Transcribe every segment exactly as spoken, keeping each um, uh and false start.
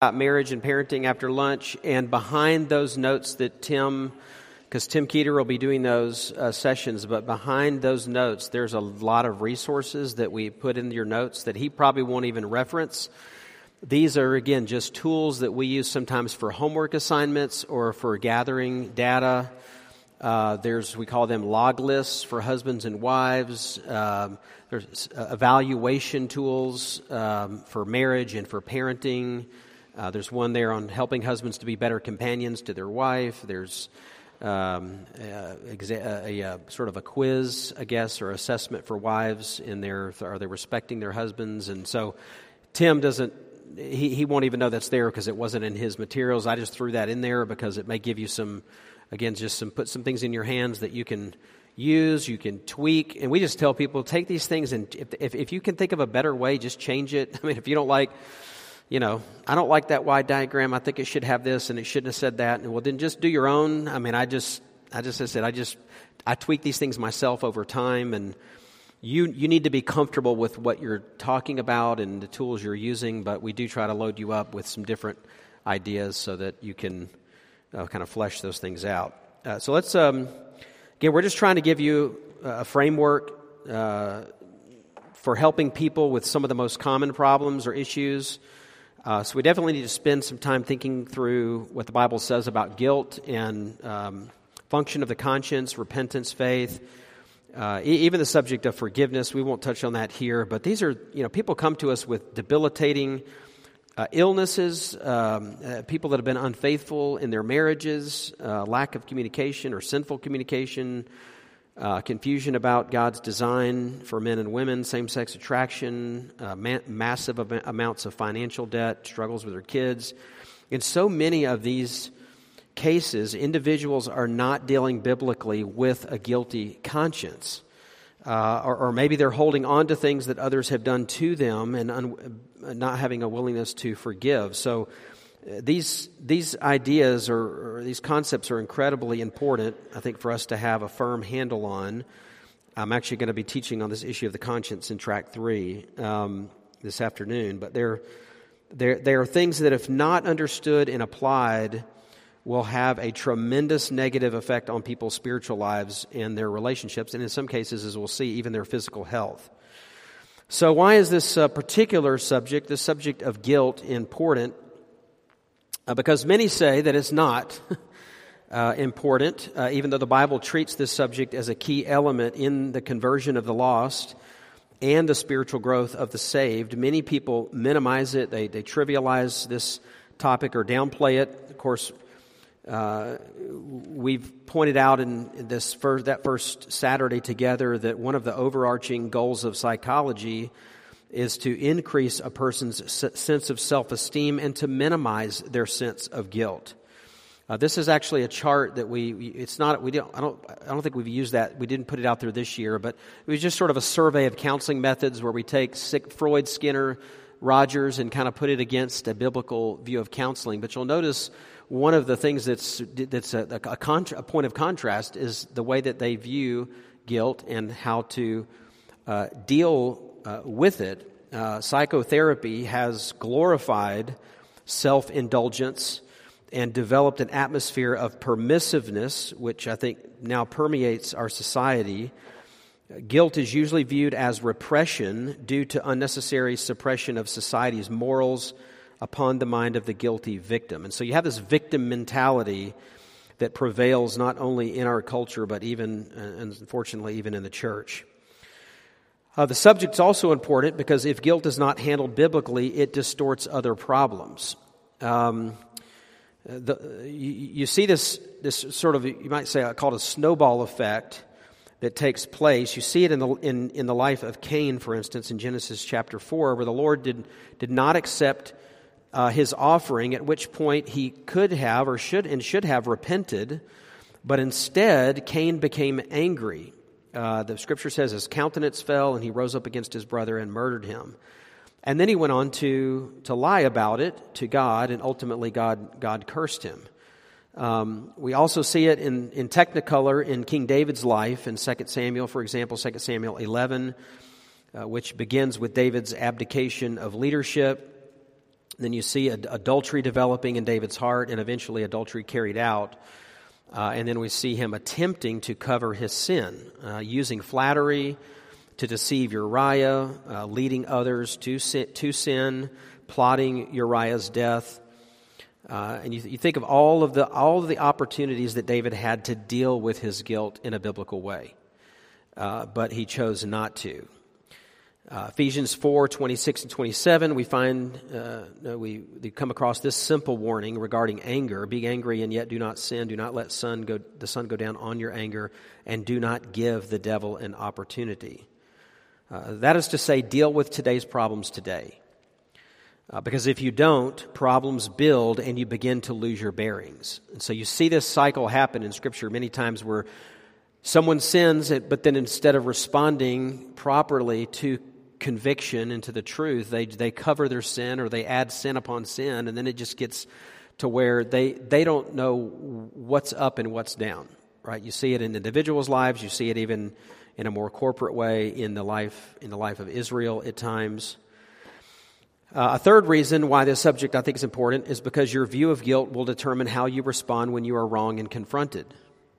about marriage and parenting after lunch, and behind those notes that Tim, because Tim Keeter will be doing those uh, sessions, but behind those notes, there's a lot of resources that we put in your notes that he probably won't even reference. These are, again, just tools that we use sometimes for homework assignments or for gathering data. Uh, there's, we call them log lists for husbands and wives. Um, there's uh, evaluation tools um, for marriage and for parenting. Uh, there's one there on helping husbands to be better companions to their wife. There's um, a, a, a, a sort of a quiz, I guess, or assessment for wives in their, are they respecting their husbands? And so Tim doesn't, he, he won't even know that's there because it wasn't in his materials. I just threw that in there because it may give you some, again, just some put some things in your hands that you can use, you can tweak. And we just tell people, take these things and if, if, if you can think of a better way, just change it. I mean, if you don't like, you know, I don't like that Y diagram, I think it should have this and it shouldn't have said that. And well, then just do your own. I mean, I just, I just, I said, I just, I tweak these things myself over time, and you, you need to be comfortable with what you're talking about and the tools you're using, but we do try to load you up with some different ideas so that you can uh, kind of flesh those things out. Uh, so let's, um, again, we're just trying to give you a framework uh, for helping people with some of the most common problems or issues. Uh, so we definitely need to spend some time thinking through what the Bible says about guilt and um, function of the conscience, repentance, faith, uh, e- even the subject of forgiveness. We won't touch on that here, but these are, you know, people come to us with debilitating uh, illnesses, um, uh, people that have been unfaithful in their marriages, uh, lack of communication or sinful communication, Uh, confusion about God's design for men and women, same-sex attraction, uh, ma- massive am- amounts of financial debt, struggles with their kids. In so many of these cases, individuals are not dealing biblically with a guilty conscience. Uh, or, or maybe they're holding on to things that others have done to them and un- not having a willingness to forgive. So These these ideas or, or these concepts are incredibly important, I think, for us to have a firm handle on. I'm actually going to be teaching on this issue of the conscience in track three um, this afternoon. But there, there, there are things that, if not understood and applied, will have a tremendous negative effect on people's spiritual lives and their relationships, and in some cases, as we'll see, even their physical health. So why is this uh, particular subject, the subject of guilt, important? Uh, because many say that it's not uh, important, uh, even though the Bible treats this subject as a key element in the conversion of the lost and the spiritual growth of the saved. Many people minimize it, they, they trivialize this topic or downplay it. Of course, uh, we've pointed out in, in this first, that first Saturday together that one of the overarching goals of psychology is to increase a person's sense of self-esteem and to minimize their sense of guilt. Uh, this is actually a chart that we, it's not, we don't, I don't, I don't think we've used that. We didn't put it out there this year, but it was just sort of a survey of counseling methods where we take Freud, Skinner, Rogers, and kind of put it against a biblical view of counseling. But you'll notice one of the things that's, that's a, a, contra, a point of contrast is the way that they view guilt and how to uh, deal Uh, with it. Uh, psychotherapy has glorified self-indulgence and developed an atmosphere of permissiveness, which I think now permeates our society. Guilt is usually viewed as repression due to unnecessary suppression of society's morals upon the mind of the guilty victim. And so you have this victim mentality that prevails not only in our culture, but even, uh, unfortunately, even in the church. Uh, the subject's also important because if guilt is not handled biblically, it distorts other problems. Um, the, you, you see this this sort of, you might say, called a snowball effect that takes place. You see it in the in, in the life of Cain, for instance, in Genesis chapter four, where the Lord did did not accept uh, his offering, at which point he could have or should and should have repented, but instead Cain became angry. Uh, the scripture says his countenance fell and he rose up against his brother and murdered him. And then he went on to to lie about it to God, and ultimately God God cursed him. Um, we also see it in, in technicolor in King David's life in Second Samuel, for example, Second Samuel eleven, uh, which begins with David's abdication of leadership. Then you see ad- adultery developing in David's heart, and eventually adultery carried out. Uh, and then we see him attempting to cover his sin, uh, using flattery to deceive Uriah, uh, leading others to sin, to sin, plotting Uriah's death. Uh, and you, you think of all of the all of the opportunities that David had to deal with his guilt in a biblical way, uh, but he chose not to. Uh, Ephesians four, twenty-six and twenty-seven, we find, uh, we, we come across this simple warning regarding anger. Be angry and yet do not sin. Do not let sun go, the sun go down on your anger, and do not give the devil an opportunity. Uh, that is to say, deal with today's problems today. Uh, because if you don't, problems build and you begin to lose your bearings. And so you see this cycle happen in Scripture many times where someone sins, but then instead of responding properly to conviction and to the truth, they they cover their sin or they add sin upon sin, and then it just gets to where they, they don't know what's up and what's down, right? You see it in individuals' lives. You see it even in a more corporate way in the life in the life of Israel at times. Uh, a third reason why this subject I think is important is because your view of guilt will determine how you respond when you are wrong and confronted.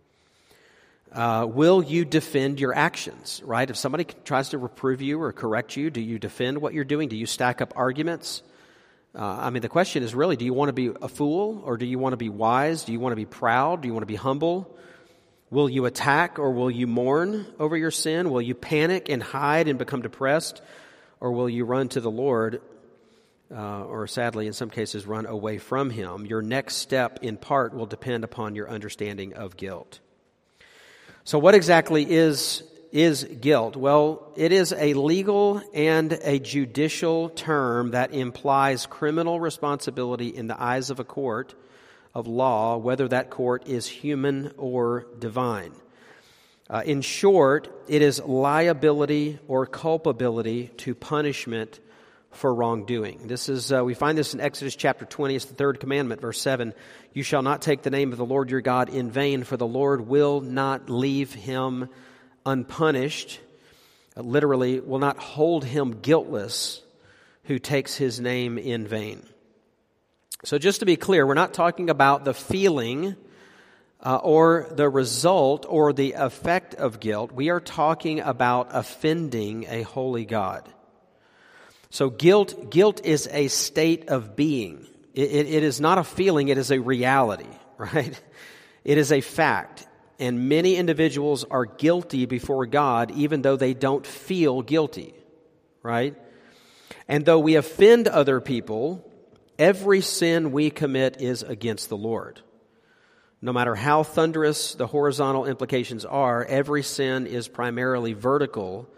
Uh, will you defend your actions, right? If somebody tries to reprove you or correct you, do you defend what you're doing? Do you stack up arguments? Uh, I mean, the question is really, do you want to be a fool or do you want to be wise? Do you want to be proud? Do you want to be humble? Will you attack or will you mourn over your sin? Will you panic and hide and become depressed? Or will you run to the Lord? Uh, or sadly, in some cases, run away from Him. Your next step, in part, will depend upon your understanding of guilt. So what exactly is is guilt? Well, it is a legal and a judicial term that implies criminal responsibility in the eyes of a court of law, whether that court is human or divine. Uh, in short, it is liability or culpability to punishment for wrongdoing. This is uh, we find this in Exodus chapter twenty. It's the third commandment, verse seven. You shall not take the name of the Lord your God in vain, for the Lord will not leave him unpunished. Uh, literally, will not hold him guiltless who takes his name in vain. So just to be clear, we're not talking about the feeling uh, or the result or the effect of guilt. We are talking about offending a holy God. So guilt, guilt is a state of being. It, it, it is not a feeling, it is a reality, right? It is a fact. And many individuals are guilty before God even though they don't feel guilty, right? And though we offend other people, every sin we commit is against the Lord. No matter how thunderous the horizontal implications are, every sin is primarily vertical,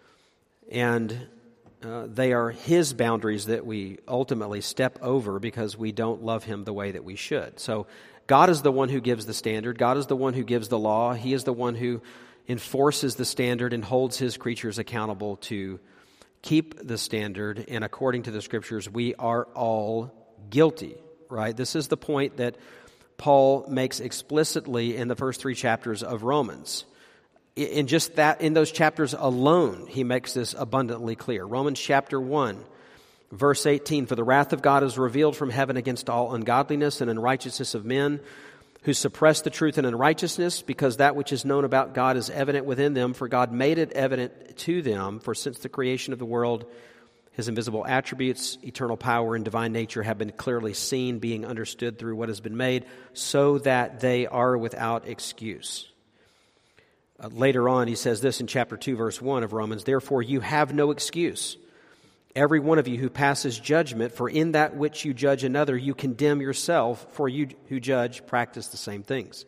and Uh, they are His boundaries that we ultimately step over because we don't love Him the way that we should. So God is the one who gives the standard. God is the one who gives the law. He is the one who enforces the standard and holds His creatures accountable to keep the standard. And according to the Scriptures, we are all guilty, right? This is the point that Paul makes explicitly in the first three chapters of Romans. In just that, in those chapters alone, he makes this abundantly clear. Romans chapter one, verse eighteen, for the wrath of God is revealed from heaven against all ungodliness and unrighteousness of men who suppress the truth in unrighteousness, because that which is known about God is evident within them, for God made it evident to them. For since the creation of the world, His invisible attributes, eternal power, and divine nature have been clearly seen, being understood through what has been made, so that they are without excuse. Uh, later on, he says this in chapter two, verse one of Romans, therefore you have no excuse, every one of you who passes judgment, for in that which you judge another, you condemn yourself, for you who judge practice the same things.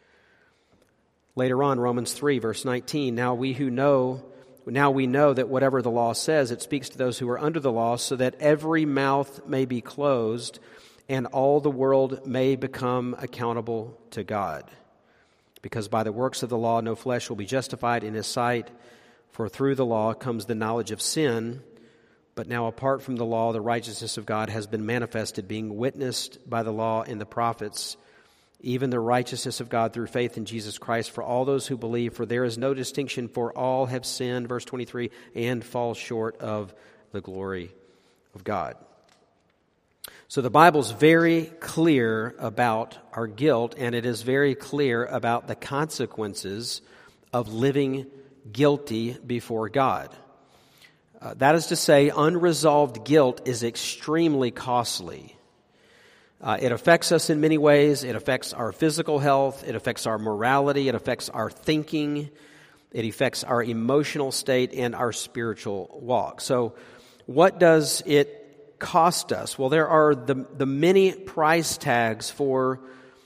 Later on, Romans three, verse nineteen, now we who know, now we know that whatever the law says, it speaks to those who are under the law, so that every mouth may be closed, and all the world may become accountable to God. Because by the works of the law no flesh will be justified in His sight, for through the law comes the knowledge of sin. But now apart from the law, the righteousness of God has been manifested, being witnessed by the law and the prophets, even the righteousness of God through faith in Jesus Christ for all those who believe. For there is no distinction, for all have sinned, verse twenty-three, and fall short of the glory of God. So the Bible's very clear about our guilt, and it is very clear about the consequences of living guilty before God. Uh, that is to say, unresolved guilt is extremely costly. Uh, it affects us in many ways. It affects our physical health. It affects our morality. It affects our thinking. It affects our emotional state and our spiritual walk. So what does it cost us? Well, there are the, the many price tags for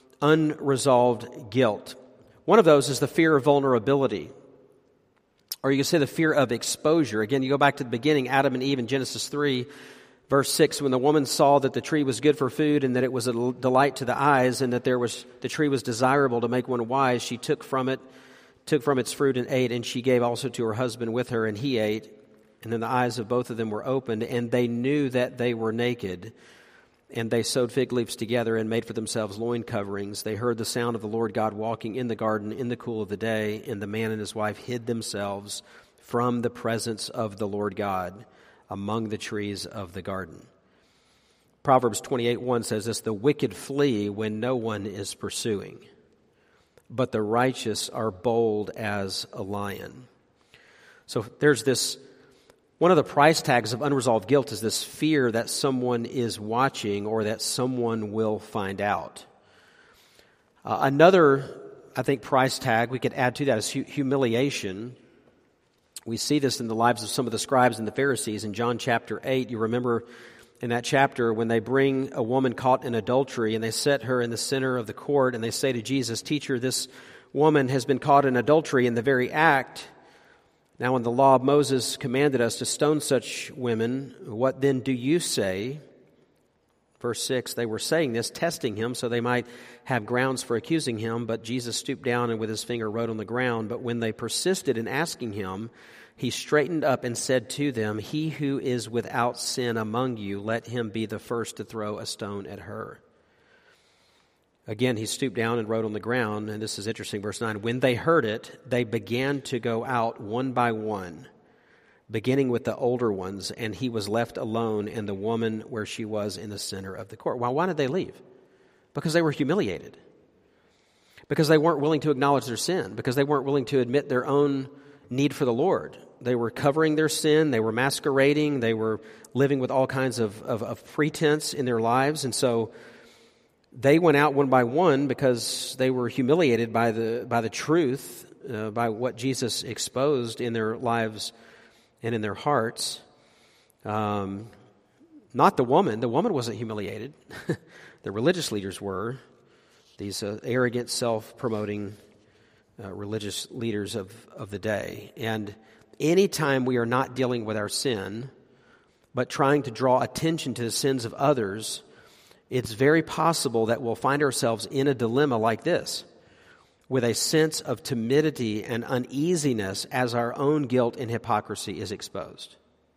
unresolved guilt. One of those is the fear of vulnerability, or you can say the fear of exposure. Again, you go back to the beginning, Adam and Eve in Genesis three, verse six, when the woman saw that the tree was good for food and that it was a delight to the eyes and that there was the tree was desirable to make one wise, she took from it, took from its fruit and ate, and she gave also to her husband with her, and he ate. And then the eyes of both of them were opened, and they knew that they were naked. And they sewed fig leaves together and made for themselves loin coverings. They heard the sound of the Lord God walking in the garden in the cool of the day, and the man and his wife hid themselves from the presence of the Lord God among the trees of the garden. Proverbs twenty-eight one says this, "The wicked flee when no one is pursuing, but the righteous are bold as a lion." So there's this. One of the price tags of unresolved guilt is this fear that someone is watching or that someone will find out. Uh, another, I think, price tag we could add to that is hu- humiliation. We see this in the lives of some of the scribes and the Pharisees. In John chapter eight, you remember in that chapter when they bring a woman caught in adultery and they set her in the center of the court and they say to Jesus, "Teacher, this woman has been caught in adultery in the very act. Now, when the law of Moses commanded us to stone such women, what then do you say?" Verse six, they were saying this, testing him, so they might have grounds for accusing him. But Jesus stooped down and with his finger wrote on the ground. But when they persisted in asking him, he straightened up and said to them, "He who is without sin among you, let him be the first to throw a stone at her." Again, he stooped down and wrote on the ground, and this is interesting, verse nine. When they heard it, they began to go out one by one, beginning with the older ones, and he was left alone and the woman where she was in the center of the court. Well, why did they leave? Because they were humiliated. Because they weren't willing to acknowledge their sin. Because they weren't willing to admit their own need for the Lord. They were covering their sin. They were masquerading. They were living with all kinds of, of, of pretense in their lives, and so they went out one by one because they were humiliated by the by the truth, uh, by what Jesus exposed in their lives and in their hearts. Um, not the woman. The woman wasn't humiliated. The religious leaders were. These uh, arrogant, self-promoting uh, religious leaders of, of the day. And anytime we are not dealing with our sin, but trying to draw attention to the sins of others, it's very possible that we'll find ourselves in a dilemma like this, with a sense of timidity and uneasiness as our own guilt and hypocrisy is exposed.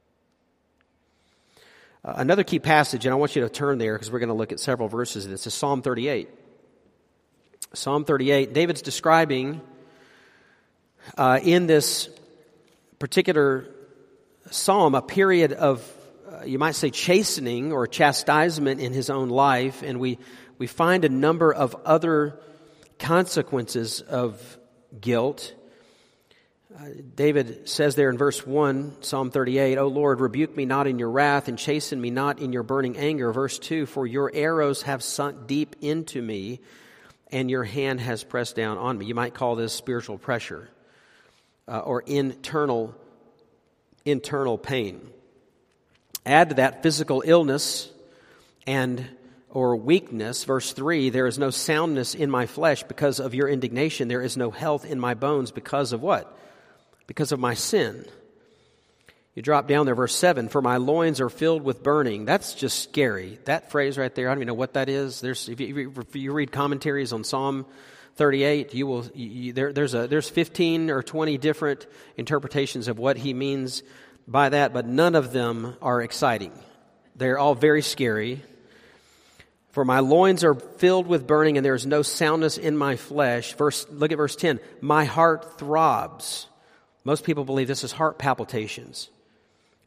Uh, another key passage, and I want you to turn there because we're going to look at several verses of this, is Psalm thirty-eight. Psalm thirty-eight, David's describing uh, in this particular psalm a period of you might say chastening or chastisement in his own life, and we, we find a number of other consequences of guilt. Uh, David says there in verse one, Psalm thirty-eight, "O Lord, rebuke me not in your wrath, and chasten me not in your burning anger." Verse two, "For your arrows have sunk deep into me, and your hand has pressed down on me." You might call this spiritual pressure uh, or internal, internal pain. Add to that physical illness and or weakness. Verse three, "There is no soundness in my flesh because of your indignation. There is no health in my bones because of" what? Because of my sin. You drop down there, verse seven, "For my loins are filled with burning." That's just scary. That phrase right there, I don't even know what that is. There's if you, if you read commentaries on Psalm thirty-eight, you will you, there, there's a there's fifteen or twenty different interpretations of what he means by that, but none of them are exciting. They're all very scary. "For my loins are filled with burning, and there is no soundness in my flesh." Verse, look at verse ten. "My heart throbs." Most people believe this is heart palpitations.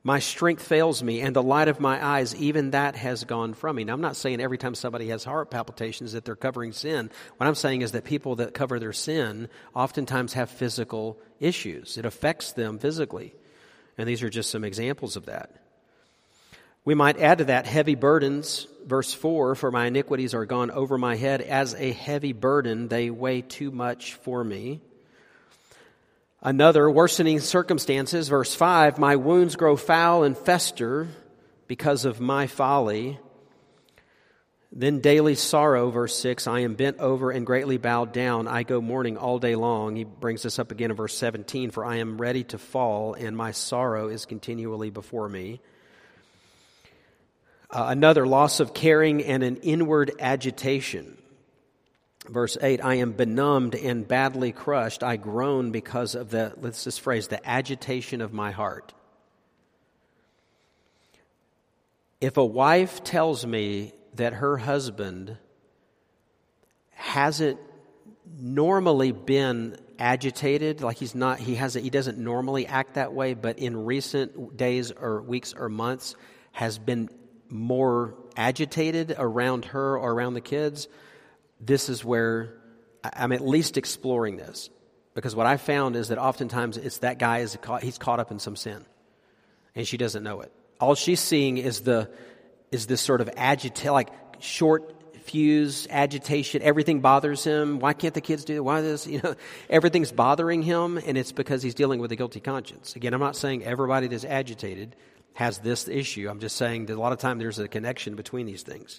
My strength fails me, and the light of my eyes, even that has gone from me. Now, I'm not saying every time somebody has heart palpitations that they're covering sin. What I'm saying is that people that cover their sin oftentimes have physical issues. It affects them physically. And these are just some examples of that. We might add to that heavy burdens. Verse four, for my iniquities are gone over my head. As a heavy burden, they weigh too much for me. Another, worsening circumstances. Verse five, my wounds grow foul and fester because of my folly. Then daily sorrow, verse six, I am bent over and greatly bowed down. I go mourning all day long. He brings this up again in verse seventeen, for I am ready to fall, and my sorrow is continually before me. Uh, another, loss of caring and an inward agitation. Verse eight, I am benumbed and badly crushed. I groan because of the, let's this phrase, the agitation of my heart. If a wife tells me that her husband hasn't normally been agitated, like he's not, he hasn't, he doesn't normally act that way, but in recent days or weeks or months has been more agitated around her or around the kids, this is where I'm at least exploring this. Because what I found is that oftentimes it's that guy is caught, he's caught up in some sin, and she doesn't know it. All she's seeing is the is this sort of agita- like short fuse agitation. Everything bothers him. Why can't the kids do it? Why this? You know, everything's bothering him, and it's because he's dealing with a guilty conscience. Again, I'm not saying everybody that's agitated has this issue. I'm just saying that a lot of time there's a connection between these things.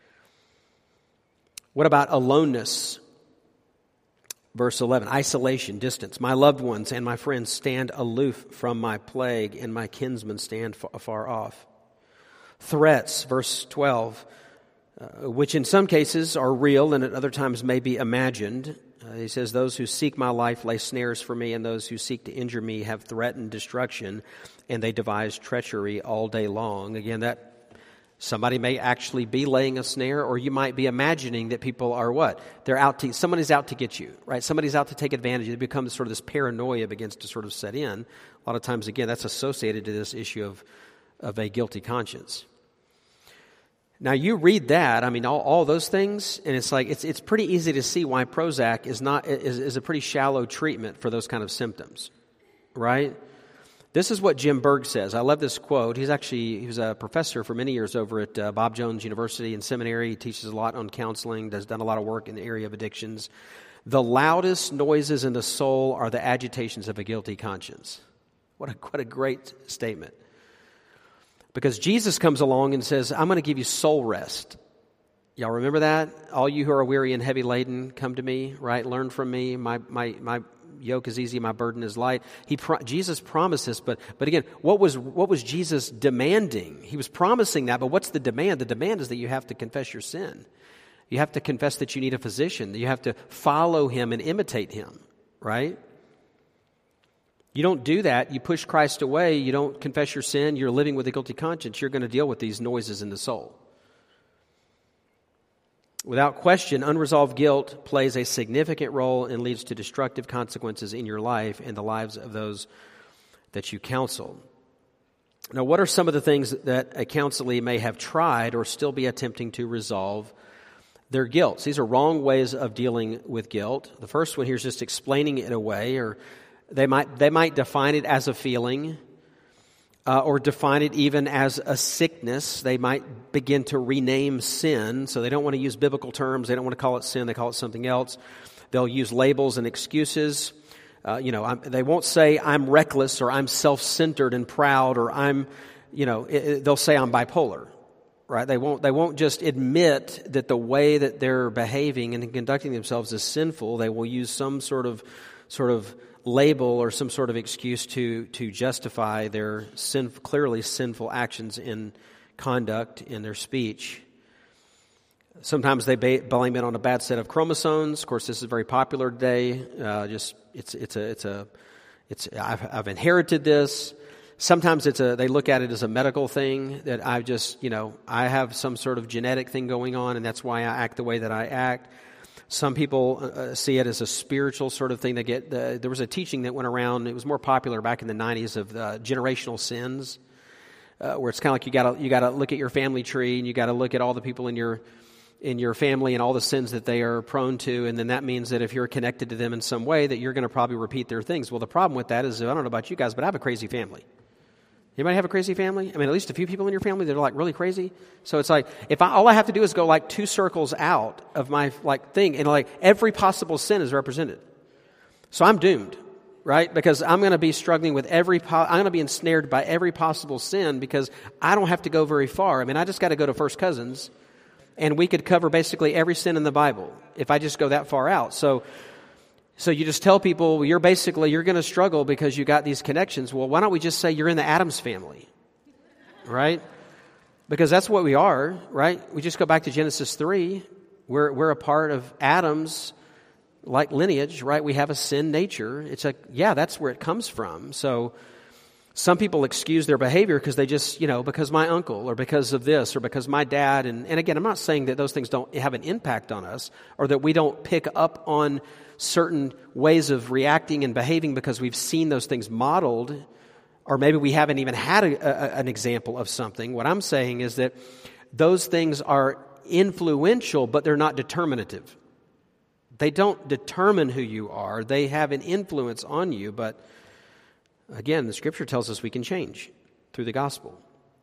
What about aloneness? Verse eleven, isolation, distance. My loved ones and my friends stand aloof from my plague, and my kinsmen stand afar off. Threats, verse twelve, uh, which in some cases are real and at other times may be imagined. Uh, he says, those who seek my life lay snares for me, and those who seek to injure me have threatened destruction, and they devise treachery all day long. Again, that somebody may actually be laying a snare, or you might be imagining that people are what? They're out to, somebody's out to get you, right? Somebody's out to take advantage. It becomes sort of this paranoia begins to sort of set in. A lot of times, again, that's associated to this issue of, of a guilty conscience. Now, you read that, I mean, all, all those things, and it's like, it's it's pretty easy to see why Prozac is not is, is a pretty shallow treatment for those kind of symptoms, right? This is what Jim Berg says. I love this quote. He's actually, he was a professor for many years over at uh, Bob Jones University and Seminary. He teaches a lot on counseling, has done a lot of work in the area of addictions. The loudest noises in the soul are the agitations of a guilty conscience. What a, what a great statement. Because Jesus comes along and says, I'm going to give you soul rest. Y'all remember that? All you who are weary and heavy laden, come to me, right? Learn from me. My my my yoke is easy, my burden is light. He pro- Jesus promised this, but but again, what was what was Jesus demanding? He was promising that, but what's the demand? The demand is that you have to confess your sin. You have to confess that you need a physician. That you have to follow him and imitate him, right? You don't do that. You push Christ away. You don't confess your sin. You're living with a guilty conscience. You're going to deal with these noises in the soul. Without question, unresolved guilt plays a significant role and leads to destructive consequences in your life and the lives of those that you counsel. Now, what are some of the things that a counselee may have tried or still be attempting to resolve their guilt? These are wrong ways of dealing with guilt. The first one here is just explaining it away, or they might they might define it as a feeling. Uh, or define it even as a sickness. They might begin to rename sin. So they don't want to use biblical terms. They don't want to call it sin. They call it something else. They'll use labels and excuses. Uh, you know, I'm, they won't say I'm reckless or I'm self-centered and proud or I'm, you know, it, it, they'll say I'm bipolar, right? They won't. They won't just admit that the way that they're behaving and conducting themselves is sinful. They will use some sort of, sort of. label or some sort of excuse to to justify their sin, clearly sinful actions in conduct, in their speech. Sometimes they blame it on a bad set of chromosomes. Of course, this is very popular today. Uh, just it's it's a it's a it's I've, I've inherited this. Sometimes it's a they look at it as a medical thing that I just you know I have some sort of genetic thing going on, and that's why I act the way that I act. Some people uh, see it as a spiritual sort of thing. They get uh, there was a teaching that went around. It was more popular back in the nineties of uh, generational sins, uh, where it's kind of like you got to you got to look at your family tree and you got to look at all the people in your in your family and all the sins that they are prone to, and then that means that if you're connected to them in some way, that you're going to probably repeat their things. Well, the problem with that is, I don't know about you guys, but I have a crazy family. Anybody have a crazy family? I mean, at least a few people in your family that are like really crazy. So it's like, if I, all I have to do is go like two circles out of my like thing, and like every possible sin is represented. So I'm doomed, right? Because I'm going to be struggling with every, po- I'm going to be ensnared by every possible sin because I don't have to go very far. I mean, I just got to go to First Cousins, and we could cover basically every sin in the Bible if I just go that far out. So, so you just tell people, well, you're basically, you're going to struggle because you got these connections. Well, why don't we just say you're in the Addams family, right? Because that's what we are, right? We just go back to Genesis three. We're, we're a part of Adam's like lineage, right? We have a sin nature. It's like, yeah, that's where it comes from. So some people excuse their behavior because they just, you know, because my uncle or because of this or because my dad. And, and again, I'm not saying that those things don't have an impact on us or that we don't pick up on certain ways of reacting and behaving because we've seen those things modeled, or maybe we haven't even had a, a, an example of something. What I'm saying is that those things are influential, but they're not determinative. They don't determine who you are. They have an influence on you, but again, the Scripture tells us we can change through the gospel.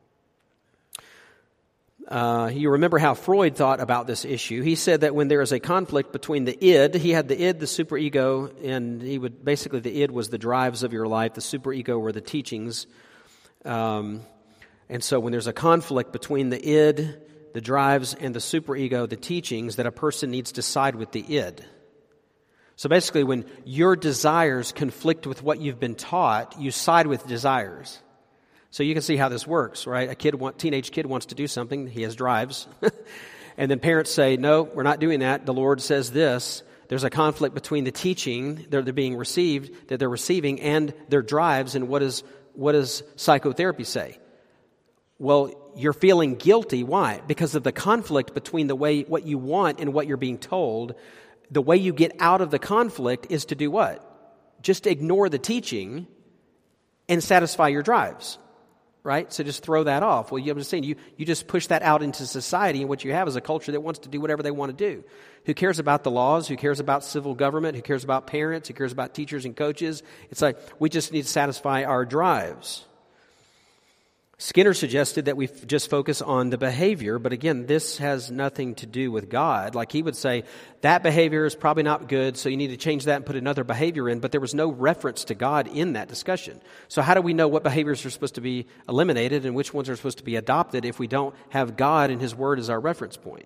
Uh, you remember how Freud thought about this issue. He said that when there is a conflict between the id, he had the id, the superego, and he would basically the id was the drives of your life, the superego were the teachings. Um, and so when there's a conflict between the id, the drives, and the superego, the teachings, that a person needs to side with the id. So basically, when your desires conflict with what you've been taught, you side with desires. So you can see how this works, right? A kid, want, teenage kid wants to do something. He has drives. And then parents say, no, we're not doing that. The Lord says this. There's a conflict between the teaching that they're being received, that they're receiving, and their drives. And what is what does psychotherapy say? Well, you're feeling guilty. Why? Because of the conflict between the way what you want and what you're being told. The way you get out of the conflict is to do what? Just ignore the teaching and satisfy your drives, right? So just throw that off. Well, I'm just saying, you, you just push that out into society, and what you have is a culture that wants to do whatever they want to do. Who cares about the laws? Who cares about civil government? Who cares about parents? Who cares about teachers and coaches? It's like we just need to satisfy our drives. Skinner suggested that we f- just focus on the behavior, but again, this has nothing to do with God. Like he would say, that behavior is probably not good, so you need to change that and put another behavior in, but there was no reference to God in that discussion. So how do we know what behaviors are supposed to be eliminated and which ones are supposed to be adopted if we don't have God and His Word as our reference point?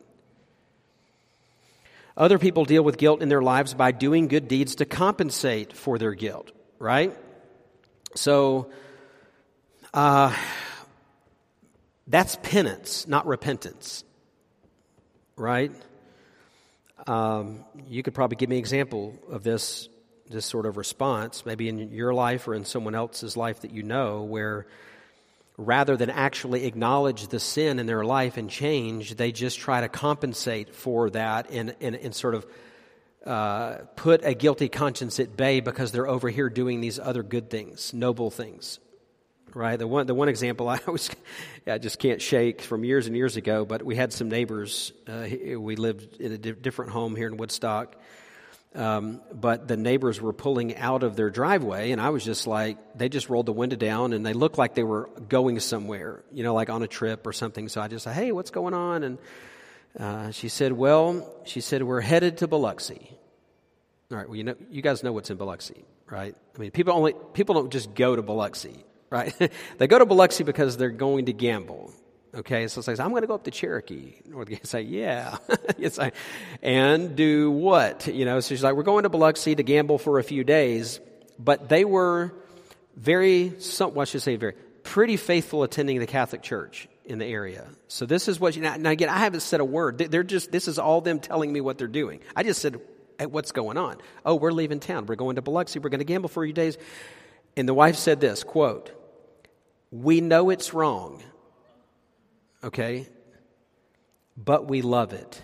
Other people deal with guilt in their lives by doing good deeds to compensate for their guilt, right? So, uh... that's penance, not repentance, right? Um, you could probably give me an example of this, this sort of response, maybe in your life or in someone else's life that you know, where rather than actually acknowledge the sin in their life and change, they just try to compensate for that and, and, and sort of uh, put a guilty conscience at bay because they're over here doing these other good things, noble things. Right, the one the one example I always I just can't shake from years and years ago, but we had some neighbors. Uh, we lived in a di- different home here in Woodstock, um, but the neighbors were pulling out of their driveway, and I was just like, they just rolled the window down, and they looked like they were going somewhere, you know, like on a trip or something. So I just said, "Hey, what's going on?" And uh, she said, "Well, she said we're headed to Biloxi." All right, well, you know, you guys know what's in Biloxi, right? I mean, people only people don't just go to Biloxi. Right? They go to Biloxi because they're going to gamble. Okay, so it's like, I'm going to go up to Cherokee. Or they say, yeah. Yes, I, and do what? You know, so she's like, we're going to Biloxi to gamble for a few days. But they were very, some, well, I should say very, pretty faithful attending the Catholic Church in the area. So this is what, you now, now again, I haven't said a word. They're just, this is all them telling me what they're doing. I just said, hey, what's going on? Oh, we're leaving town. We're going to Biloxi. We're going to gamble for a few days. And the wife said this, quote, "We know it's wrong, okay, but we love it."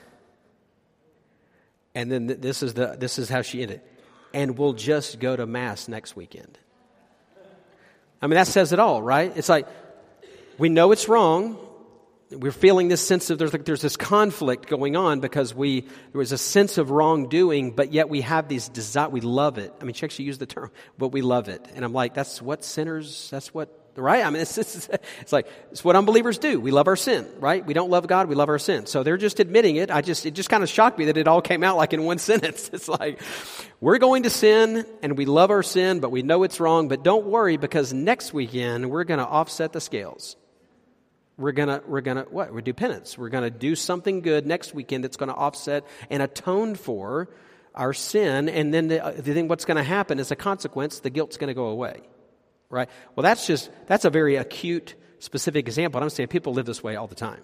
And then th- this is the this is how she ended. "And we'll just go to Mass next weekend." I mean, that says it all, right? It's like, we know it's wrong. We're feeling this sense of there's like there's this conflict going on because we there was a sense of wrongdoing, but yet we have these desire. We love it. I mean, she actually used the term, but we love it. And I'm like, that's what sinners. That's what right. I mean, it's it's, it's like it's what unbelievers do. We love our sin, right? We don't love God. We love our sin. So they're just admitting it. I just it just kind of shocked me that it all came out like in one sentence. It's like we're going to sin and we love our sin, but we know it's wrong. But don't worry, because next weekend we're going to offset the scales. We're gonna, we're gonna, what? We do penance. We're gonna do something good next weekend that's gonna offset and atone for our sin. And then the, the thing, what's gonna happen as a consequence, the guilt's gonna go away, right? Well, that's just, that's a very acute, specific example. And I'm saying people live this way all the time,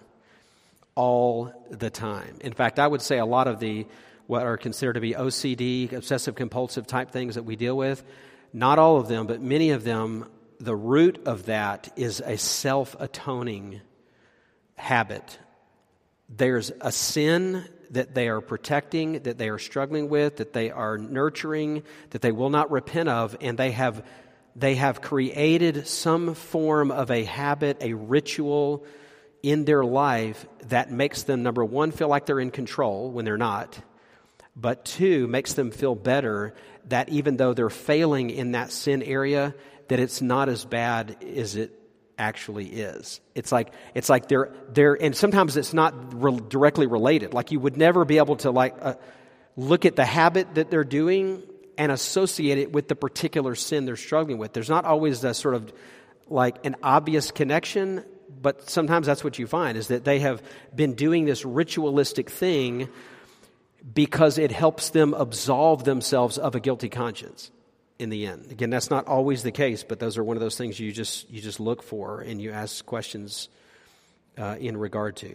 all the time. In fact, I would say a lot of the what are considered to be O C D, obsessive compulsive type things that we deal with, not all of them, but many of them. The root of that is a self-atoning habit. There's a sin that they are protecting, that they are struggling with, that they are nurturing, that they will not repent of, and they have they have created some form of a habit, a ritual in their life that makes them, number one, feel like they're in control when they're not, but two, makes them feel better that even though they're failing in that sin area, that it's not as bad as it actually is. It's like it's like they're they're and sometimes it's not re- directly related. Like you would never be able to like uh, look at the habit that they're doing and associate it with the particular sin they're struggling with. There's not always a sort of like an obvious connection, but sometimes that's what you find is that they have been doing this ritualistic thing because it helps them absolve themselves of a guilty conscience. In the end, again, that's not always the case, but those are one of those things you just you just look for and you ask questions uh, in regard to.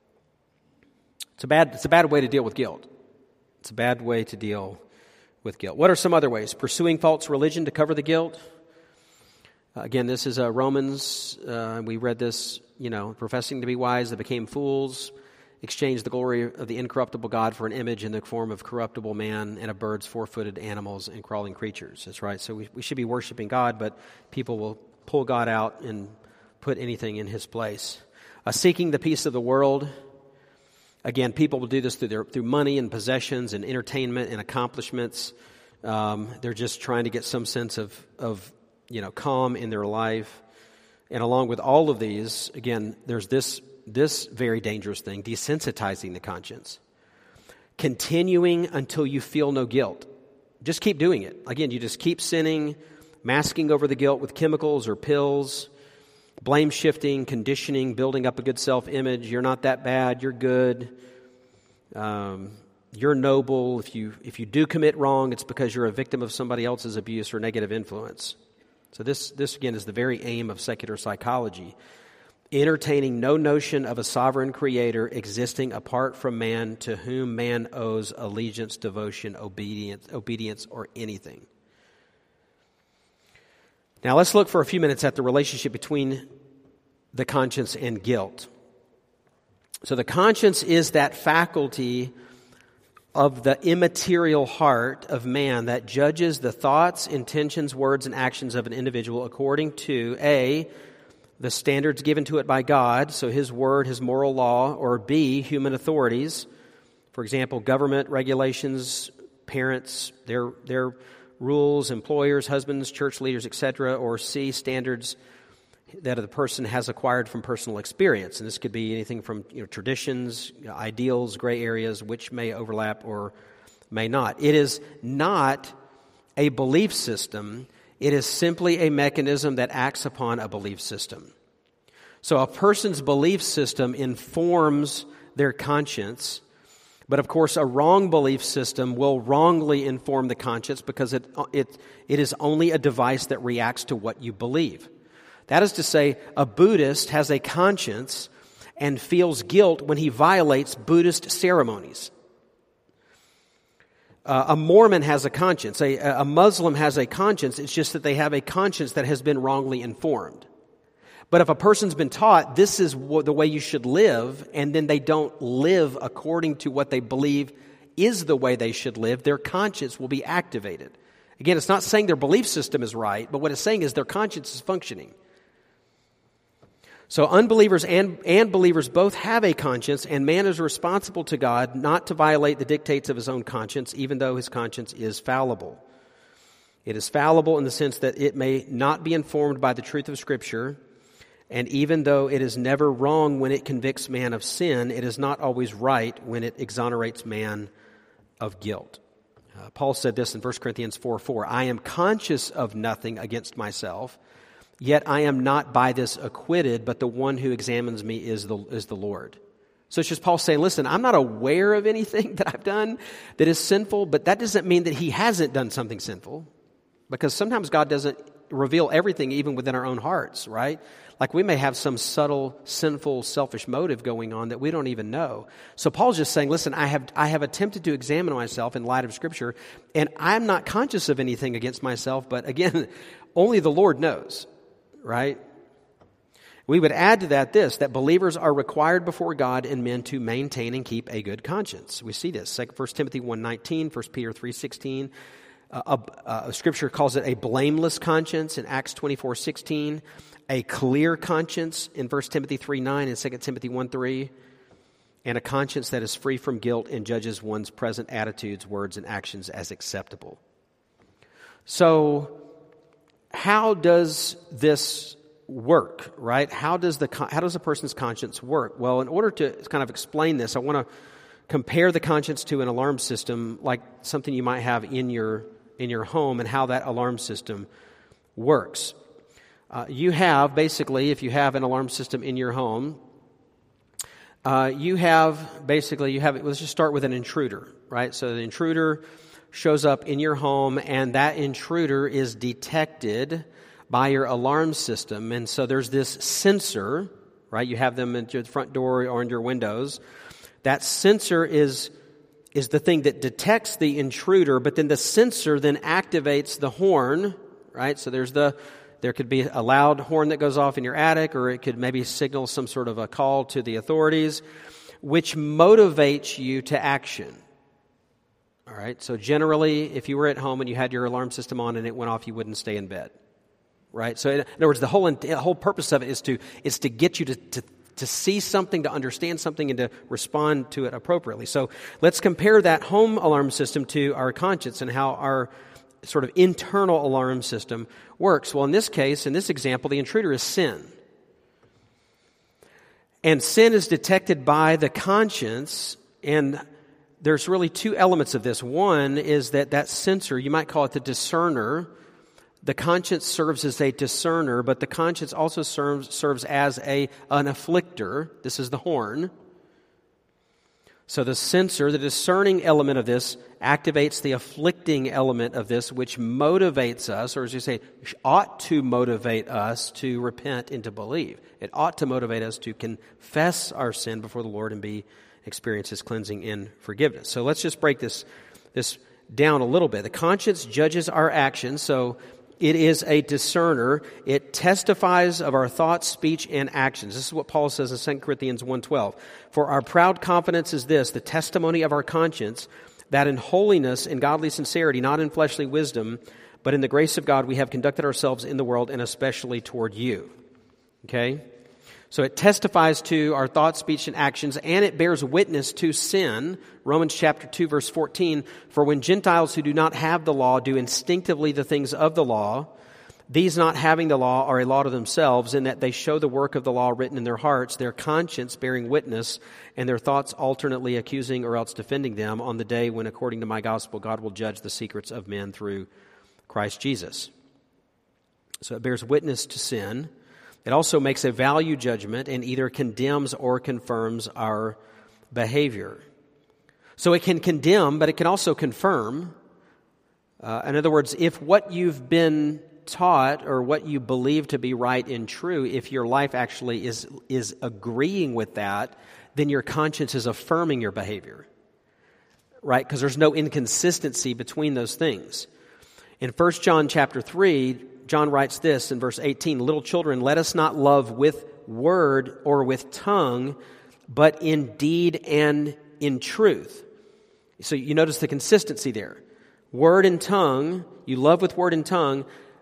It's a bad it's a bad way to deal with guilt. It's a bad way to deal with guilt. What are some other ways? Pursuing false religion to cover the guilt. Uh, again, this is uh, Romans. Uh, we read this. You know, professing to be wise, they became fools. Exchanged the glory of the incorruptible God for an image in the form of corruptible man and of birds, four-footed animals, and crawling creatures. That's right. So we, we should be worshiping God, but people will pull God out and put anything in His place. Uh, seeking the peace of the world. Again, people will do this through their through money and possessions and entertainment and accomplishments. Um, they're just trying to get some sense of of you know calm in their life. And along with all of these, again, there's this. This very dangerous thing, desensitizing the conscience. Continuing until you feel no guilt. Just keep doing it. Again, you just keep sinning, masking over the guilt with chemicals or pills, blame shifting, conditioning, building up a good self-image. You're not that bad. You're good. Um, you're noble. If you if you do commit wrong, it's because you're a victim of somebody else's abuse or negative influence. So this this again is the very aim of secular psychology. Entertaining no notion of a sovereign creator existing apart from man to whom man owes allegiance, devotion, obedience, obedience, or anything. Now let's look for a few minutes at the relationship between the conscience and guilt. So the conscience is that faculty of the immaterial heart of man that judges the thoughts, intentions, words, and actions of an individual according to A, the standards given to it by God, so His word, His moral law, or B, human authorities. For example, government regulations, parents, their their rules, employers, husbands, church leaders, et cetera. Or C, standards that the person has acquired from personal experience. And this could be anything from you know, traditions, you know, ideals, gray areas, which may overlap or may not. It is not a belief system. It is simply a mechanism that acts upon a belief system. So a person's belief system informs their conscience, but of course a wrong belief system will wrongly inform the conscience because it it it is only a device that reacts to what you believe. That is to say, a Buddhist has a conscience and feels guilt when he violates Buddhist ceremonies. Uh, a Mormon has a conscience. A, a Muslim has a conscience. It's just that they have a conscience that has been wrongly informed. But if a person's been taught this is w- the way you should live, and then they don't live according to what they believe is the way they should live, their conscience will be activated. Again, it's not saying their belief system is right, but what it's saying is their conscience is functioning. So unbelievers and, and believers both have a conscience, and man is responsible to God not to violate the dictates of his own conscience, even though his conscience is fallible. It is fallible in the sense that it may not be informed by the truth of Scripture, and even though it is never wrong when it convicts man of sin, it is not always right when it exonerates man of guilt. Uh, Paul said this in First Corinthians four four, I am conscious of nothing against myself, yet I am not by this acquitted, but the one who examines me is the is the Lord. So it's just Paul saying, listen, I'm not aware of anything that I've done that is sinful, but that doesn't mean that he hasn't done something sinful, because sometimes God doesn't reveal everything even within our own hearts, right? Like we may have some subtle, sinful, selfish motive going on that we don't even know. So Paul's just saying, listen, I have I have attempted to examine myself in light of Scripture, and I'm not conscious of anything against myself, but again, only the Lord knows, right? We would add to that this, that believers are required before God and men to maintain and keep a good conscience. We see this, First Timothy one nineteen, First Peter three sixteen. Uh, uh, Scripture calls it a blameless conscience in Acts twenty-four sixteen, a clear conscience in First Timothy three nine and Second Timothy one three, and a conscience that is free from guilt and judges one's present attitudes, words, and actions as acceptable. So, how does this work, right? How does the how does a person's conscience work? Well, in order to kind of explain this, I want to compare the conscience to an alarm system, like something you might have in your in your home, and how that alarm system works. Uh, you have, basically, if you have an alarm system in your home, uh, you have, basically, you have, let's just start with an intruder, right? So the intruder shows up in your home, and that intruder is detected by your alarm system. And so there's this sensor, right? You have them at your front door or in your windows. That sensor is is the thing that detects the intruder, but then the sensor then activates the horn, right? So there's the there could be a loud horn that goes off in your attic, or it could maybe signal some sort of a call to the authorities, which motivates you to action. All right? So generally, if you were at home and you had your alarm system on and it went off, you wouldn't stay in bed. Right? So in other words, the whole the whole purpose of it is to is to get you to, to to see something, to understand something, and to respond to it appropriately. So let's compare that home alarm system to our conscience and how our sort of internal alarm system works. Well, in this case, in this example, the intruder is sin. And sin is detected by the conscience, and there's really two elements of this. One is that that sensor, you might call it the discerner. The conscience serves as a discerner, but the conscience also serves, serves as a, an afflictor. This is the horn. So the sensor, the discerning element of this, activates the afflicting element of this, which motivates us, or as you say, ought to motivate us to repent and to believe. It ought to motivate us to confess our sin before the Lord and be experience His cleansing and forgiveness. So let's just break this, this down a little bit. The conscience judges our actions, so it is a discerner. It testifies of our thoughts, speech, and actions. This is what Paul says in Second Corinthians one twelve. For our proud confidence is this, the testimony of our conscience, that in holiness and godly sincerity, not in fleshly wisdom, but in the grace of God, we have conducted ourselves in the world, and especially toward you. Okay? So it testifies to our thoughts, speech, and actions, and it bears witness to sin. Romans chapter two, verse fourteen, for when Gentiles who do not have the law do instinctively the things of the law, these not having the law are a law to themselves, in that they show the work of the law written in their hearts, their conscience bearing witness, and their thoughts alternately accusing or else defending them on the day when, according to my gospel, God will judge the secrets of men through Christ Jesus. So it bears witness to sin. It also makes a value judgment and either condemns or confirms our behavior. So it can condemn, but it can also confirm. Uh, in other words, if what you've been taught or what you believe to be right and true, if your life actually is is agreeing with that, then your conscience is affirming your behavior, right? Because there's no inconsistency between those things. In First John chapter three, John writes this in verse eighteen, little children, let us not love with word or with tongue, but in deed and in truth. So you notice the consistency there. Word and tongue, you love with word and tongue,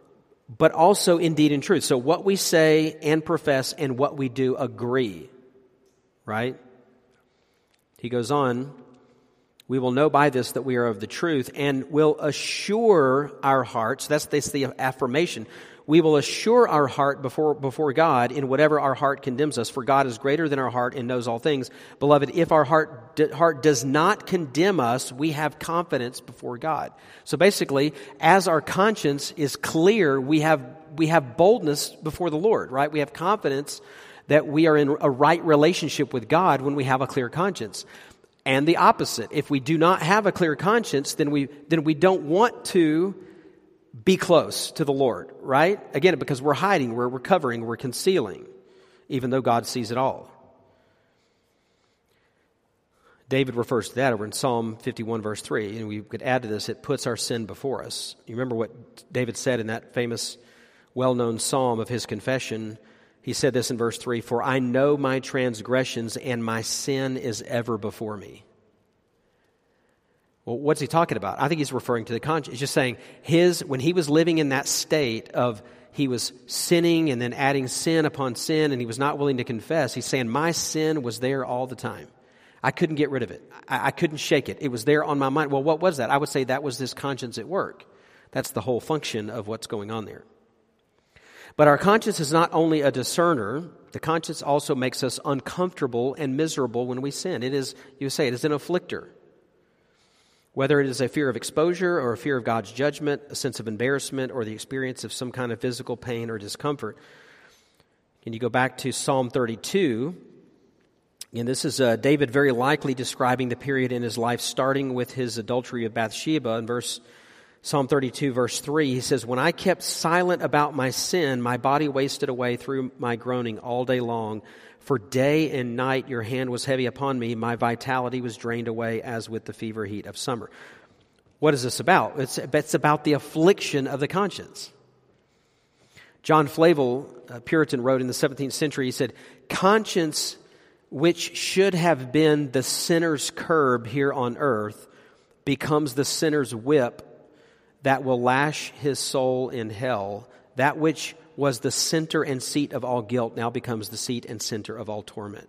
but also in deed and truth. So what we say and profess and what we do agree, right? He goes on, we will know by this that we are of the truth and will assure our hearts. That's, that's the affirmation. We will assure our heart before, before God in whatever our heart condemns us. For God is greater than our heart and knows all things. Beloved, if our heart, heart does not condemn us, we have confidence before God. So basically, as our conscience is clear, we have, we have boldness before the Lord, right? We have confidence that we are in a right relationship with God when we have a clear conscience. And the opposite. If we do not have a clear conscience, then we, then we don't want to be close to the Lord, right? Again, because we're hiding, we're recovering, we're concealing, even though God sees it all. David refers to that over in Psalm fifty-one, verse three, and we could add to this, it puts our sin before us. You remember what David said in that famous, well-known psalm of his confession? He said this in verse three, "For I know my transgressions and my sin is ever before me." Well, what's he talking about? I think he's referring to the conscience. He's just saying his, when he was living in that state of he was sinning and then adding sin upon sin and he was not willing to confess, he's saying my sin was there all the time. I couldn't get rid of it. I, I couldn't shake it. It was there on my mind. Well, what was that? I would say that was this conscience at work. That's the whole function of what's going on there. But our conscience is not only a discerner, the conscience also makes us uncomfortable and miserable when we sin. It is, you say, it is an afflictor. Whether it is a fear of exposure or a fear of God's judgment, a sense of embarrassment, or the experience of some kind of physical pain or discomfort. Can you go back to Psalm thirty-two? And this is uh, David very likely describing the period in his life starting with his adultery of Bathsheba. In verse Psalm thirty-two, verse three, he says, "When I kept silent about my sin, my body wasted away through my groaning all day long. For day and night your hand was heavy upon me. My vitality was drained away as with the fever heat of summer." What is this about? It's, it's about the affliction of the conscience. John Flavel, a Puritan, wrote in the seventeenth century, he said, "Conscience, which should have been the sinner's curb here on earth, becomes the sinner's whip that will lash his soul in hell. That which was the center and seat of all guilt now becomes the seat and center of all torment."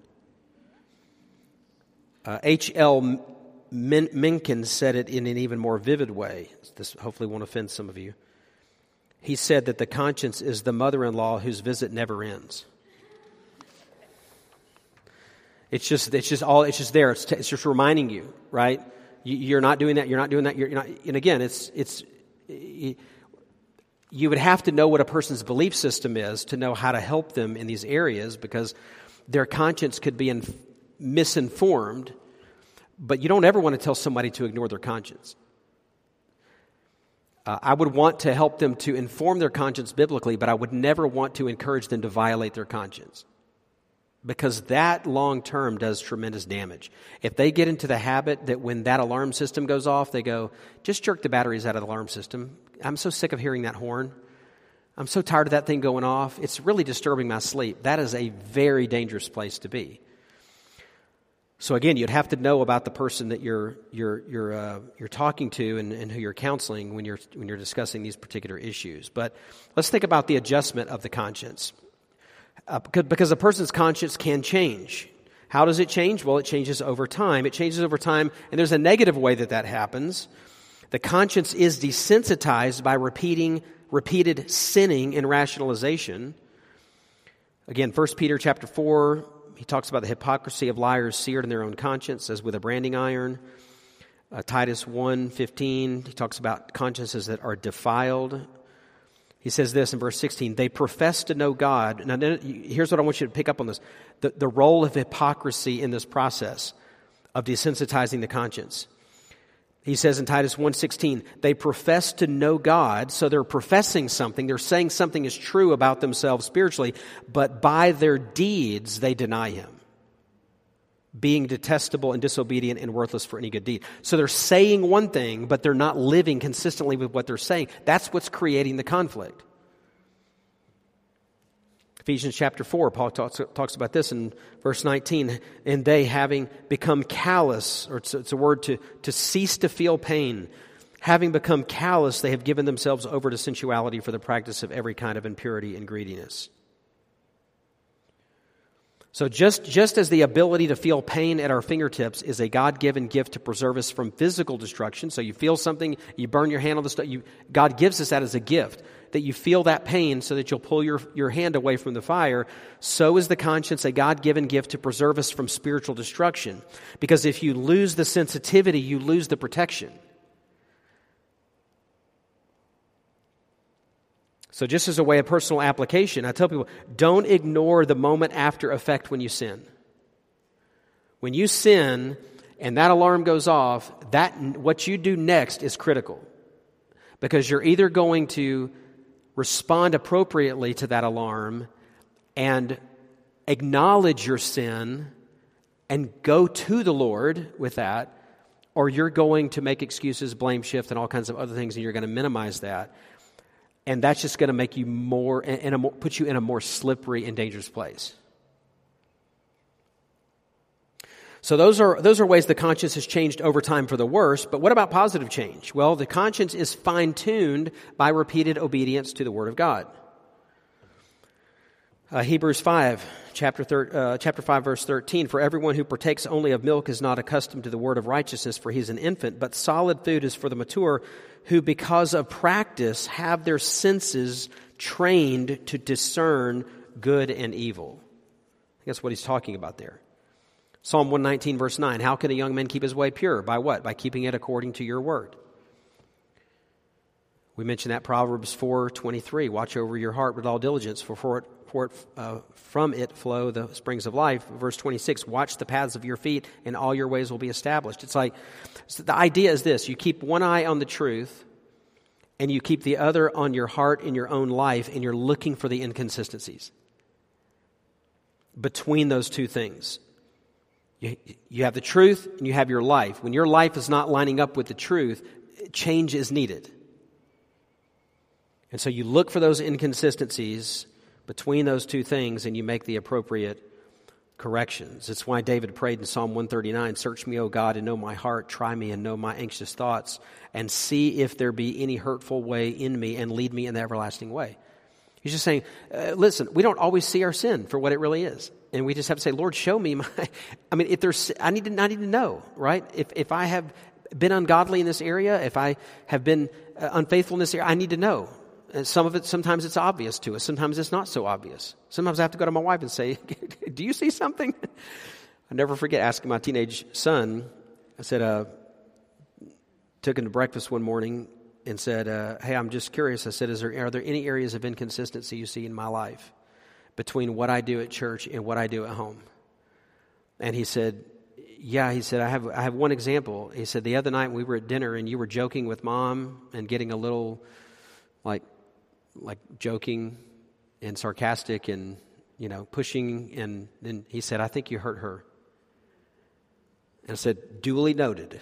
Uh, H L Min- Mencken said it in an even more vivid way. This hopefully won't offend some of you. He said that the conscience is the mother-in-law whose visit never ends. It's just, it's just all, it's just there. It's, t- it's just reminding you, right? You, you're not doing that. You're not doing that. You're, you're not. And again, it's, it's. It, You would have to know what a person's belief system is to know how to help them in these areas, because their conscience could be in, misinformed, but you don't ever want to tell somebody to ignore their conscience. Uh, I would want to help them to inform their conscience biblically, but I would never want to encourage them to violate their conscience, because that long-term does tremendous damage. If they get into the habit that when that alarm system goes off, they go, "Just jerk the batteries out of the alarm system. I'm so sick of hearing that horn. I'm so tired of that thing going off. It's really disturbing my sleep." That is a very dangerous place to be. So again, you'd have to know about the person that you're you're you're uh, you're talking to and, and who you're counseling when you're when you're discussing these particular issues. But let's think about the adjustment of the conscience, uh, because, because a person's conscience can change. How does it change? Well, it changes over time. It changes over time, and there's a negative way that that happens. The conscience is desensitized by repeating repeated sinning and rationalization. Again, First Peter chapter four, he talks about the hypocrisy of liars seared in their own conscience as with a branding iron. Uh, Titus one fifteen, he talks about consciences that are defiled. He says this in verse sixteen, "They profess to know God." Now, here's what I want you to pick up on this. The, the role of hypocrisy in this process of desensitizing the conscience. He says in Titus one sixteen, they profess to know God, so they're professing something, they're saying something is true about themselves spiritually, but by their deeds they deny Him, being detestable and disobedient and worthless for any good deed. So they're saying one thing, but they're not living consistently with what they're saying. That's what's creating the conflict. Ephesians chapter four, Paul talks, talks about this in verse nineteen. "And they, having become callous," or it's, it's a word to, to cease to feel pain, Having become callous, they have given themselves over to sensuality for the practice of every kind of impurity and greediness. So just, just as the ability to feel pain at our fingertips is a God-given gift to preserve us from physical destruction, so you feel something, you burn your hand on the stuff, you, God gives us that as a gift, that you feel that pain so that you'll pull your, your hand away from the fire, so is the conscience a God-given gift to preserve us from spiritual destruction. Because if you lose the sensitivity, you lose the protection. So just as a way of personal application, I tell people, don't ignore the moment after effect when you sin. When you sin and that alarm goes off, that what you do next is critical. Because you're either going to respond appropriately to that alarm and acknowledge your sin and go to the Lord with that, or you're going to make excuses, blame shift, and all kinds of other things, and you're going to minimize that. And that's just going to make you more, in a more, put you in a more slippery and dangerous place. So those are those are ways the conscience has changed over time for the worse. But what about positive change? Well, the conscience is fine-tuned by repeated obedience to the Word of God. Uh, Hebrews five, chapter thir- uh, chapter five, verse thirteen. For everyone who partakes only of milk is not accustomed to the word of righteousness, for he is an infant. But solid food is for the mature, who because of practice have their senses trained to discern good and evil. I think that's what he's talking about there. Psalm one nineteen, verse nine. How can a young man keep his way pure? By what? By keeping it according to your word. We mentioned that Proverbs four twenty-three. Watch over your heart with all diligence, for for it, for it, uh, from it flow the springs of life. Verse twenty-six. Watch the paths of your feet, and all your ways will be established. It's like, so the idea is this. You keep one eye on the truth, and you keep the other on your heart in your own life, and you're looking for the inconsistencies between those two things. You, you have the truth, and you have your life. When your life is not lining up with the truth, change is needed. And so you look for those inconsistencies between those two things, and you make the appropriate corrections. It's why David prayed in Psalm one thirty-nine, search me, O God, and know my heart. Try me and know my anxious thoughts, and see if there be any hurtful way in me, and lead me in the everlasting way. He's just saying, uh, listen, we don't always see our sin for what it really is. And we just have to say, Lord, show me my, I mean, if there's, I need to, I need to know, right? If, if I have been ungodly in this area, if I have been uh, unfaithful in this area, I need to know. And some of it, sometimes it's obvious to us. Sometimes it's not so obvious. Sometimes I have to go to my wife and say, do you see something? I never forget asking my teenage son, I said, uh, took him to breakfast one morning and said, uh, hey, I'm just curious. I said, is there, are there any areas of inconsistency you see in my life between what I do at church and what I do at home? And he said, yeah, he said, I have I have one example. He said, the other night we were at dinner and you were joking with Mom and getting a little like like joking and sarcastic and, you know, pushing. And then he said, I think you hurt her. And I said, duly noted.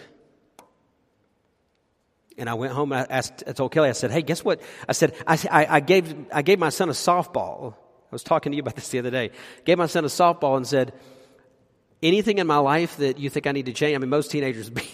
And I went home and I, asked, I told Kelly, I said, hey, guess what? I said, I, I, I gave I gave my son a softball. I was talking to you about this the other day. Gave my son a softball and said, anything in my life that you think I need to change? I mean, most teenagers be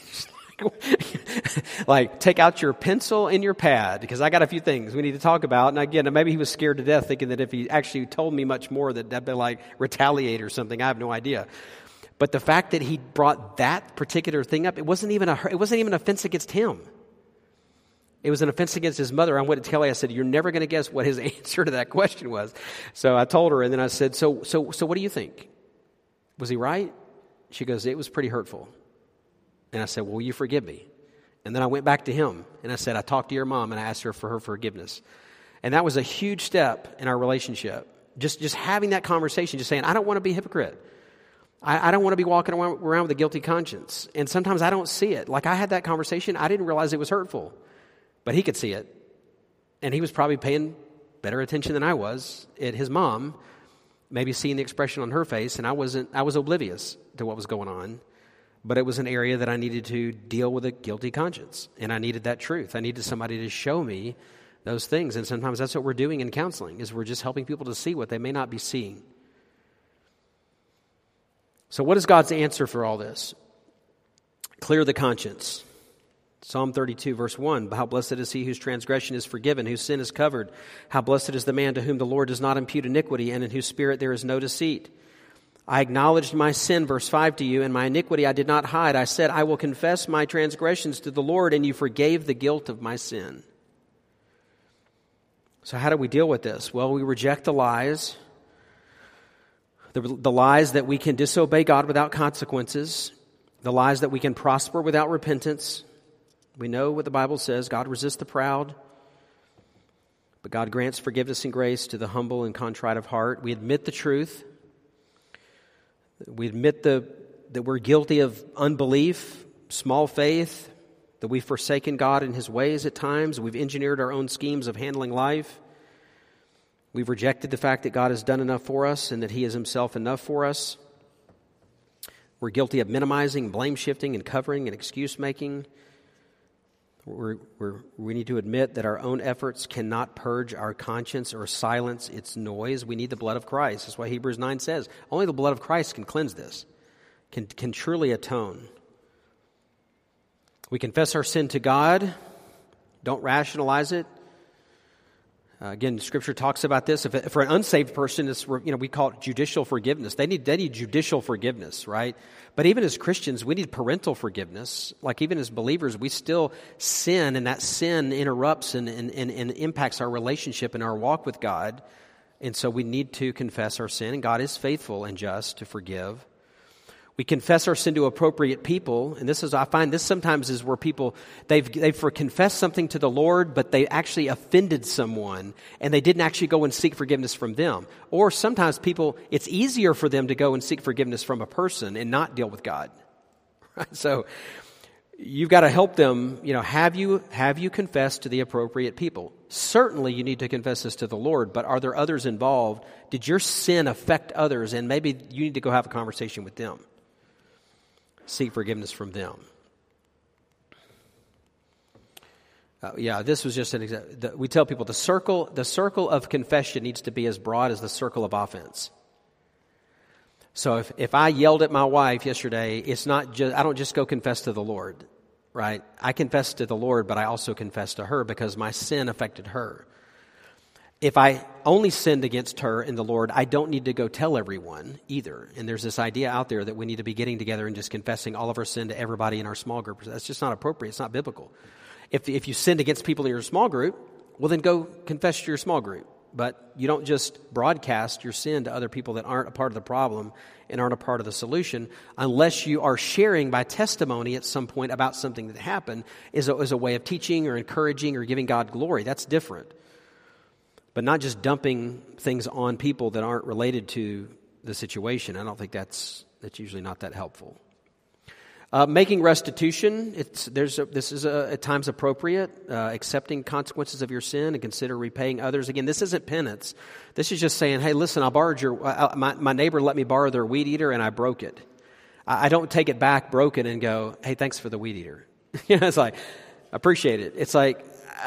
like, take out your pencil and your pad, because I got a few things we need to talk about. And again, maybe he was scared to death, thinking that if he actually told me much more, that that'd be like retaliate or something. I have no idea. But the fact that he brought that particular thing up, it wasn't even a it wasn't even an offense against him. It was an offense against his mother. I went to Kelly. I said, you're never going to guess what his answer to that question was. So I told her, and then I said, so so so what do you think? Was he right? She goes, it was pretty hurtful. And I said, well, will you forgive me? And then I went back to him, and I said, I talked to your mom, and I asked her for her forgiveness. And that was a huge step in our relationship. Just just having that conversation, just saying, I don't want to be a hypocrite. I, I don't want to be walking around with a guilty conscience. And sometimes I don't see it. Like I had that conversation, I didn't realize it was hurtful. But he could see it. And he was probably paying better attention than I was at his mom, maybe seeing the expression on her face, and I wasn't I was oblivious to what was going on. But it was an area that I needed to deal with a guilty conscience. And I needed that truth. I needed somebody to show me those things. And sometimes that's what we're doing in counseling, is we're just helping people to see what they may not be seeing. So what is God's answer for all this? Clear the conscience. Psalm thirty-two, verse one, how blessed is he whose transgression is forgiven, whose sin is covered. How blessed is the man to whom the Lord does not impute iniquity, and in whose spirit there is no deceit. I acknowledged my sin, verse five, to you, and my iniquity I did not hide. I said, I will confess my transgressions to the Lord, and you forgave the guilt of my sin. So how do we deal with this? Well, we reject the lies, the, the lies that we can disobey God without consequences, the lies that we can prosper without repentance. We know what the Bible says, God resists the proud, but God grants forgiveness and grace to the humble and contrite of heart. We admit the truth. We admit the, that we're guilty of unbelief, small faith, that we've forsaken God and His ways at times. We've engineered our own schemes of handling life. We've rejected the fact that God has done enough for us and that He is Himself enough for us. We're guilty of minimizing, blame shifting, and covering and excuse making. We're, we're, we need to admit that our own efforts cannot purge our conscience or silence its noise. We need the blood of Christ. That's why Hebrews nine says, only the blood of Christ can cleanse this, can, can truly atone. We confess our sin to God. Don't rationalize it. Uh, again, Scripture talks about this. If, if for an unsaved person, it's, you know, we call it judicial forgiveness. They need, they need judicial forgiveness, right? But even as Christians, we need parental forgiveness. Like even as believers, we still sin, and that sin interrupts and, and, and, and impacts our relationship and our walk with God. And so we need to confess our sin, and God is faithful and just to forgive. We confess our sin to appropriate people, and this is, I find this sometimes is where people, they've, they've confessed something to the Lord, but they actually offended someone, and they didn't actually go and seek forgiveness from them. Or sometimes people, it's easier for them to go and seek forgiveness from a person and not deal with God. Right? So you've got to help them, you know, have you, have you confessed to the appropriate people? Certainly you need to confess this to the Lord, but are there others involved? Did your sin affect others? And maybe you need to go have a conversation with them. Seek forgiveness from them. Uh, yeah, this was just an example. We tell people the circle, the circle of confession needs to be as broad as the circle of offense. So if, if I yelled at my wife yesterday, it's not just, I don't just go confess to the Lord, right? I confess to the Lord, but I also confess to her because my sin affected her. If I only sinned against her in the Lord, I don't need to go tell everyone either. And there's this idea out there that we need to be getting together and just confessing all of our sin to everybody in our small group. That's just not appropriate. It's not biblical. If if you sinned against people in your small group, well, then go confess to your small group. But you don't just broadcast your sin to other people that aren't a part of the problem and aren't a part of the solution unless you are sharing by testimony at some point about something that happened as a, as a way of teaching or encouraging or giving God glory. That's different. But not just dumping things on people that aren't related to the situation. I don't think that's that's usually not that helpful. Uh, making restitution, it's there's a, this is a, at times appropriate. Uh, accepting consequences of your sin and consider repaying others. Again, this isn't penance. This is just saying, hey, listen, I borrowed your uh, my my neighbor let me borrow their weed eater and I broke it. I, I don't take it back broken and go, hey, thanks for the weed eater. You know, it's like, appreciate it. It's like,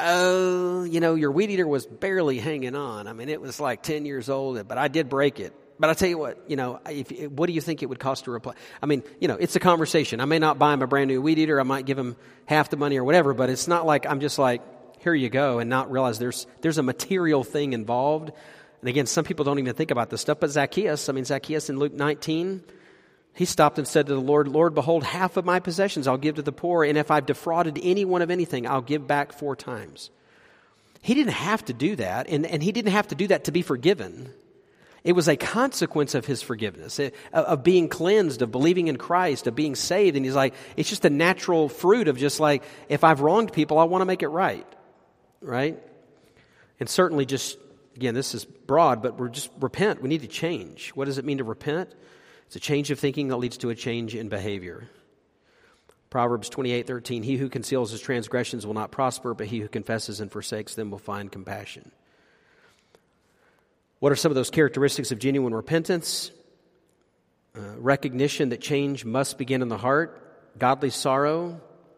oh, you know, your weed eater was barely hanging on. I mean, it was like ten years old, but I did break it. But I tell you what, you know, if, what do you think it would cost to replace? I mean, you know, it's a conversation. I may not buy him a brand new weed eater. I might give him half the money or whatever, but it's not like I'm just like, here you go, and not realize there's there's a material thing involved. And again, some people don't even think about this stuff, but Zacchaeus, I mean, Zacchaeus in Luke nineteen, he stopped and said to the Lord, Lord, behold, half of my possessions I'll give to the poor, and if I've defrauded anyone of anything, I'll give back four times. He didn't have to do that, and, and he didn't have to do that to be forgiven. It was a consequence of his forgiveness, of being cleansed, of believing in Christ, of being saved. And he's like, it's just a natural fruit of just like, if I've wronged people, I want to make it right, right? And certainly just, again, this is broad, but we're just repent. We need to change. What does it mean to repent? It's a change of thinking that leads to a change in behavior. Proverbs twenty-eight thirteen, he who conceals his transgressions will not prosper, but he who confesses and forsakes them will find compassion. What are some of those characteristics of genuine repentance? Uh, recognition that change must begin in the heart, godly sorrow.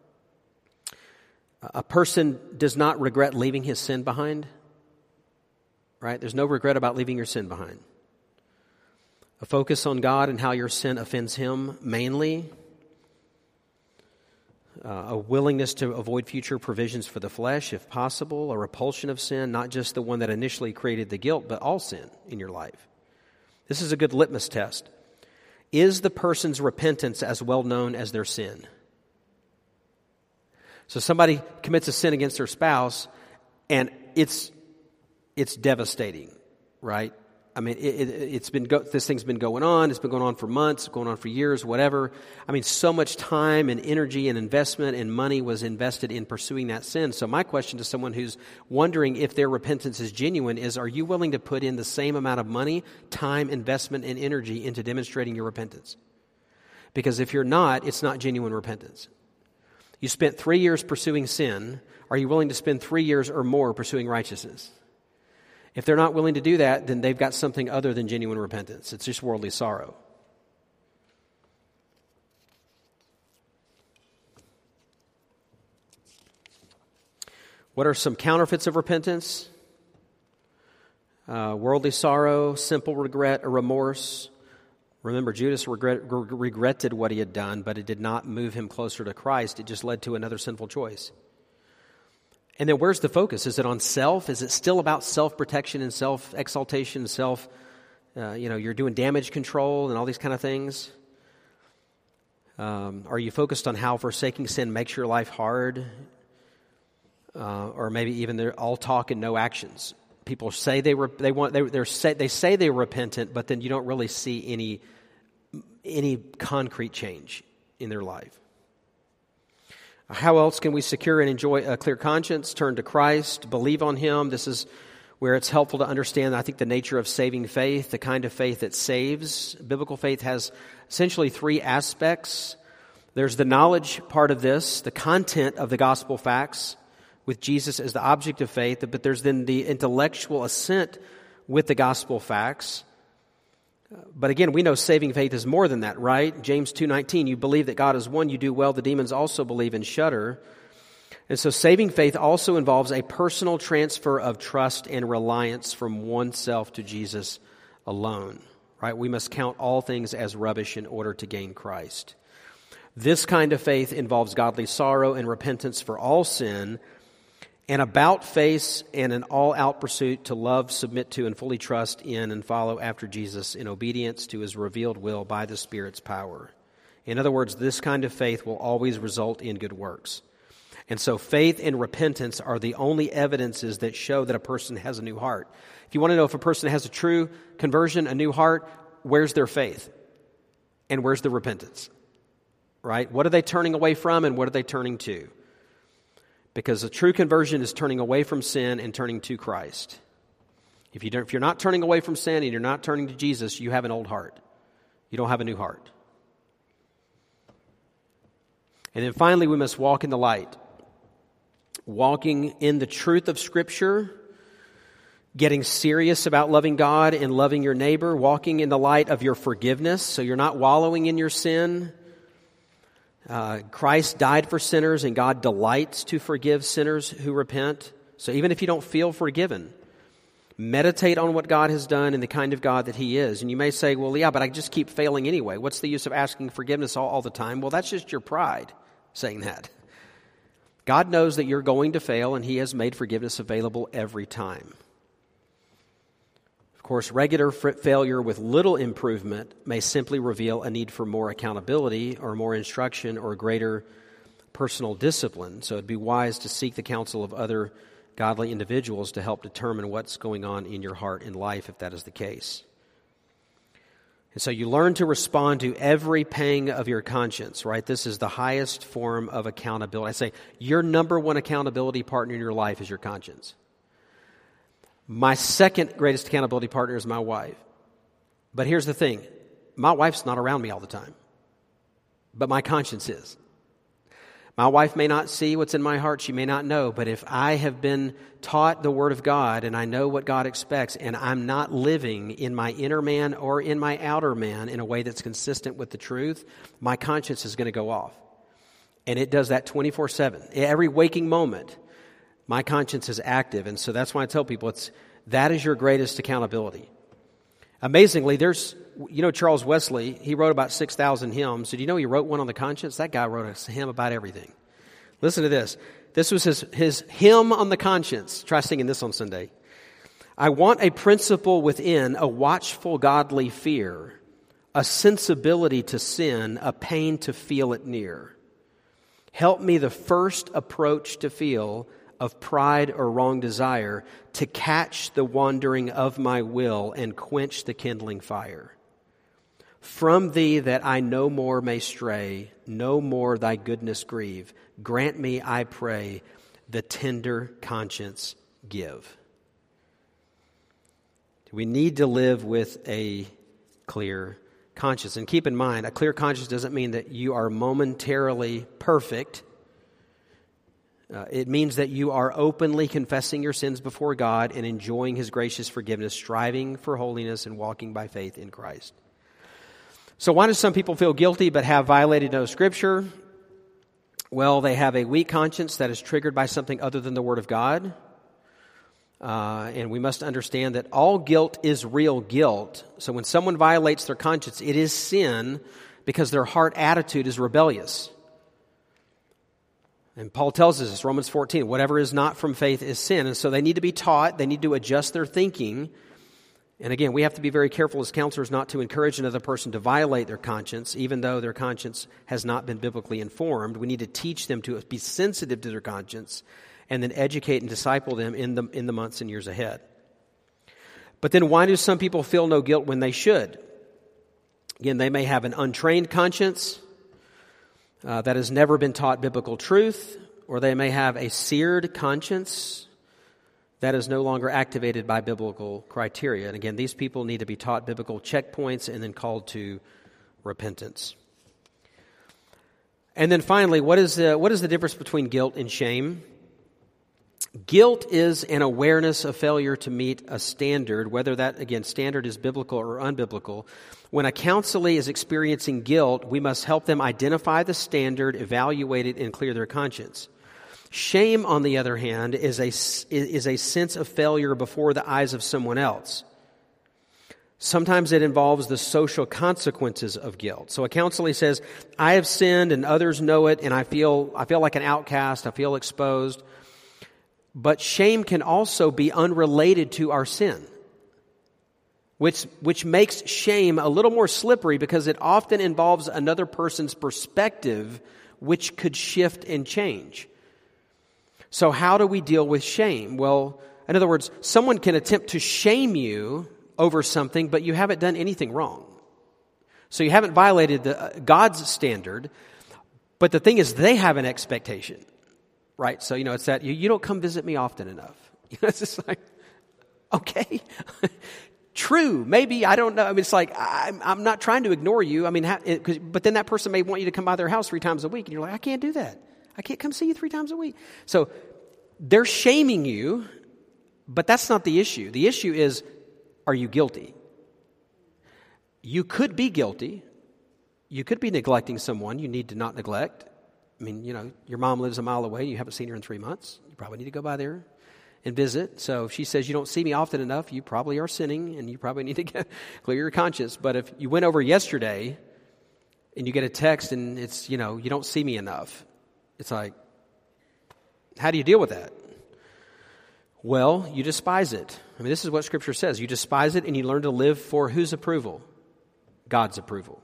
A person does not regret leaving his sin behind, right? There's no regret about leaving your sin behind. A focus on God and how your sin offends Him mainly. uh, a willingness to avoid future provisions for the flesh, if possible, a repulsion of sin, not just the one that initially created the guilt, but all sin in your life. This is a good litmus test. Is the person's repentance as well known as their sin? So somebody commits a sin against their spouse, and it's it's devastating, right? I mean, it, it, it's been go, this thing's been going on. It's been going on for months, going on for years, whatever. I mean, so much time and energy and investment and money was invested in pursuing that sin. So my question to someone who's wondering if their repentance is genuine is, are you willing to put in the same amount of money, time, investment, and energy into demonstrating your repentance? Because if you're not, it's not genuine repentance. You spent three years pursuing sin. Are you willing to spend three years or more pursuing righteousness? If they're not willing to do that, then they've got something other than genuine repentance. It's just worldly sorrow. What are some counterfeits of repentance? Uh, worldly sorrow, simple regret or remorse. Remember, Judas regret, regretted what he had done, but it did not move him closer to Christ. It just led to another sinful choice. And then where's the focus? Is it on self? Is it still about self-protection and self-exaltation, self, uh, you know, you're doing damage control and all these kind of things? Um, are you focused on how forsaking sin makes your life hard? Uh, or maybe even they're all talk and no actions. People say they re- they want they they're say, they say they're repentant, but then you don't really see any any concrete change in their life. How else can we secure and enjoy a clear conscience? Turn to Christ, believe on Him. This is where it's helpful to understand, I think, the nature of saving faith, the kind of faith that saves. Biblical faith has essentially three aspects. There's the knowledge part of this, the content of the gospel facts, with Jesus as the object of faith, but there's then the intellectual assent with the gospel facts. But again, we know saving faith is more than that, right? James two nineteen, you believe that God is one, you do well, the demons also believe and shudder. And so saving faith also involves a personal transfer of trust and reliance from oneself to Jesus alone, right? We must count all things as rubbish in order to gain Christ. This kind of faith involves godly sorrow and repentance for all sin, an about-face and an all-out pursuit to love, submit to, and fully trust in and follow after Jesus in obedience to His revealed will by the Spirit's power. In other words, this kind of faith will always result in good works. And so faith and repentance are the only evidences that show that a person has a new heart. If you want to know if a person has a true conversion, a new heart, where's their faith? And where's the repentance? Right? What are they turning away from and what are they turning to? Because a true conversion is turning away from sin and turning to Christ. If, you don't, if you're not turning away from sin and you're not turning to Jesus, you have an old heart. You don't have a new heart. And then finally, we must walk in the light. Walking in the truth of Scripture, getting serious about loving God and loving your neighbor, walking in the light of your forgiveness, so you're not wallowing in your sin. Uh, Christ died for sinners, and God delights to forgive sinners who repent. So even if you don't feel forgiven, meditate on what God has done and the kind of God that He is. And you may say, well, yeah, but I just keep failing anyway. What's the use of asking forgiveness all, all the time? Well, that's just your pride saying that. God knows that you're going to fail, and He has made forgiveness available every time. Of course, regular f- failure with little improvement may simply reveal a need for more accountability or more instruction or greater personal discipline. So it'd be wise to seek the counsel of other godly individuals to help determine what's going on in your heart and life if that is the case. And so you learn to respond to every pang of your conscience, right? This is the highest form of accountability. I say your number one accountability partner in your life is your conscience. My second greatest accountability partner is my wife. But here's the thing. My wife's not around me all the time. But my conscience is. My wife may not see what's in my heart. She may not know. But if I have been taught the Word of God and I know what God expects and I'm not living in my inner man or in my outer man in a way that's consistent with the truth, my conscience is going to go off. And it does that twenty-four seven. Every waking moment, my conscience is active. And so that's why I tell people it's that is your greatest accountability. Amazingly, there's, you know, Charles Wesley, he wrote about six thousand hymns. Did you know he wrote one on the conscience? That guy wrote a hymn about everything. Listen to this. This was his, his hymn on the conscience. Try singing this on Sunday. I want a principle within, a watchful godly fear, a sensibility to sin, a pain to feel it near. Help me the first approach to feel of pride or wrong desire, to catch the wandering of my will and quench the kindling fire. From thee that I no more may stray, no more thy goodness grieve. Grant me, I pray, the tender conscience give. We need to live with a clear conscience. And keep in mind, a clear conscience doesn't mean that you are momentarily perfect. Uh, it means that you are openly confessing your sins before God and enjoying His gracious forgiveness, striving for holiness and walking by faith in Christ. So why do some people feel guilty but have violated no Scripture? Well, they have a weak conscience that is triggered by something other than the Word of God. Uh, and we must understand that all guilt is real guilt. So when someone violates their conscience, it is sin because their heart attitude is rebellious. And Paul tells us this, Romans fourteen, whatever is not from faith is sin. And so they need to be taught, they need to adjust their thinking. And again, we have to be very careful as counselors not to encourage another person to violate their conscience, even though their conscience has not been biblically informed. We need to teach them to be sensitive to their conscience and then educate and disciple them in the, in the months and years ahead. But then why do some people feel no guilt when they should? Again, they may have an untrained conscience uh, that has never been taught biblical truth, or they may have a seared conscience that is no longer activated by biblical criteria. And again, these people need to be taught biblical checkpoints and then called to repentance. And then finally, what is the, what is the difference between guilt and shame? Guilt is an awareness of failure to meet a standard, whether that, again, standard is biblical or unbiblical. When a counselee is experiencing guilt, we must help them identify the standard, evaluate it, and clear their conscience. Shame, on the other hand, is a, is a sense of failure before the eyes of someone else. Sometimes it involves the social consequences of guilt. So a counselee says, I have sinned and others know it, and I feel I feel like an outcast, I feel exposed. But shame can also be unrelated to our sin, which, which makes shame a little more slippery because it often involves another person's perspective, which could shift and change. So how do we deal with shame? Well, in other words, someone can attempt to shame you over something, but you haven't done anything wrong. So you haven't violated the, uh, God's standard, but the thing is they have an expectation. Right, so, you know, it's that you, you don't come visit me often enough. You know, it's just like, okay, true, maybe, I don't know. I mean, it's like, I'm, I'm not trying to ignore you. I mean, how, it, 'cause, but then that person may want you to come by their house three times a week. And you're like, I can't do that. I can't come see you three times a week. So they're shaming you, but that's not the issue. The issue is, are you guilty? You could be guilty. You could be neglecting someone you need to not neglect. I mean, you know, your mom lives a mile away. You haven't seen her in three months. You probably need to go by there and visit. So if she says you don't see me often enough, you probably are sinning and you probably need to get, clear your conscience. But if you went over yesterday and you get a text and it's, you know, you don't see me enough, it's like, how do you deal with that? Well, you despise it. I mean, this is what Scripture says. You despise it and you learn to live for whose approval? God's approval.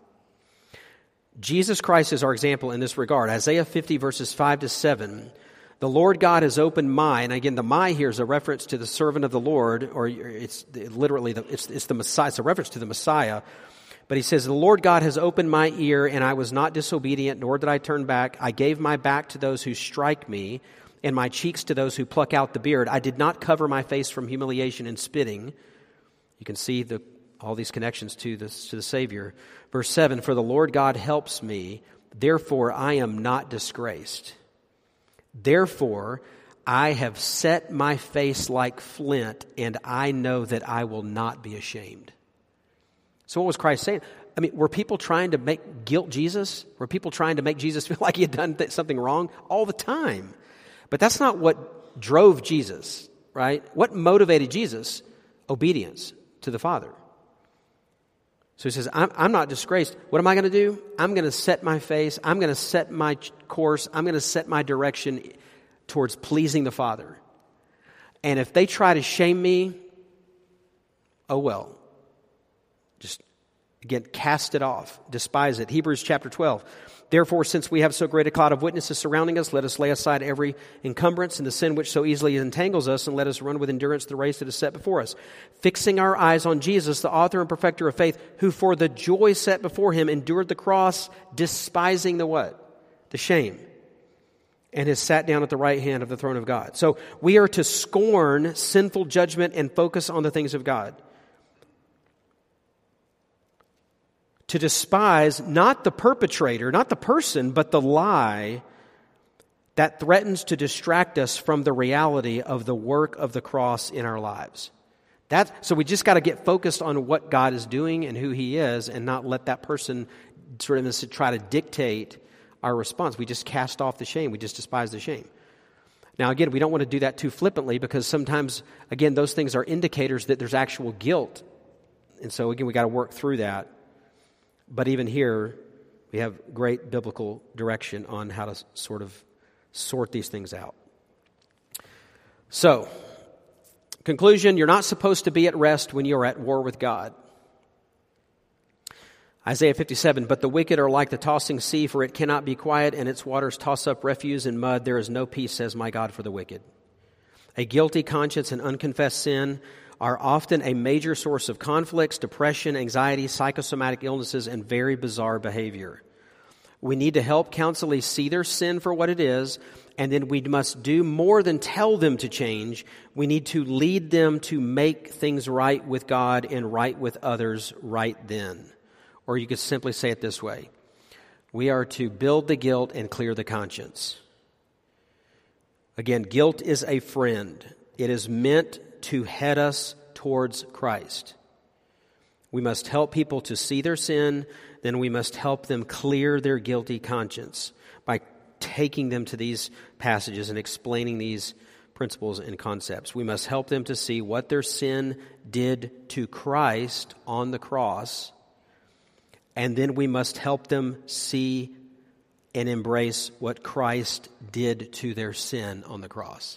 Jesus Christ is our example in this regard. Isaiah fifty verses five to seven. The Lord God has opened my, and again, the my here is a reference to the servant of the Lord, or it's literally, the, it's, it's the Messiah, it's a reference to the Messiah. But he says, the Lord God has opened my ear, and I was not disobedient, nor did I turn back. I gave my back to those who strike me, and my cheeks to those who pluck out the beard. I did not cover my face from humiliation and spitting. You can see the all these connections to this, to the Savior. Verse seven, for the Lord God helps me, therefore I am not disgraced. Therefore I have set my face like flint, and I know that I will not be ashamed. So what was Christ saying? I mean, were people trying to make guilt Jesus? Were people trying to make Jesus feel like he had done th- something wrong? All the time. But that's not what drove Jesus, right? What motivated Jesus? Obedience to the Father. So he says, I'm, I'm not disgraced. What am I going to do? I'm going to set my face. I'm going to set my course. I'm going to set my direction towards pleasing the Father. And if they try to shame me, oh well. Just, again, cast it off. Despise it. Hebrews chapter twelve. Therefore, since we have so great a cloud of witnesses surrounding us, let us lay aside every encumbrance and the sin which so easily entangles us, and let us run with endurance the race that is set before us, fixing our eyes on Jesus, the author and perfecter of faith, who for the joy set before him endured the cross, despising the what? The shame, and has sat down at the right hand of the throne of God. So we are to scorn sinful judgment and focus on the things of God. To despise not the perpetrator, not the person, but the lie that threatens to distract us from the reality of the work of the cross in our lives. That, so we just got to get focused on what God is doing and who He is, and not let that person sort of try to dictate our response. We just cast off the shame. We just despise the shame. Now, again, we don't want to do that too flippantly, because sometimes, again, those things are indicators that there's actual guilt. And so, again, we got to work through that. But even here, we have great biblical direction on how to sort of sort these things out. So, conclusion, you're not supposed to be at rest when you're at war with God. Isaiah fifty-seven, but the wicked are like the tossing sea, for it cannot be quiet, and its waters toss up refuse and mud. There is no peace, says my God, for the wicked. A guilty conscience and unconfessed sin are often a major source of conflicts, depression, anxiety, psychosomatic illnesses, and very bizarre behavior. We need to help counselees see their sin for what it is, and then we must do more than tell them to change. We need to lead them to make things right with God and right with others right then. Or you could simply say it this way. We are to build the guilt and clear the conscience. Again, guilt is a friend. It is meant to head us towards Christ. We must help people to see their sin, then we must help them clear their guilty conscience by taking them to these passages and explaining these principles and concepts. We must help them to see what their sin did to Christ on the cross, and then we must help them see and embrace what Christ did to their sin on the cross.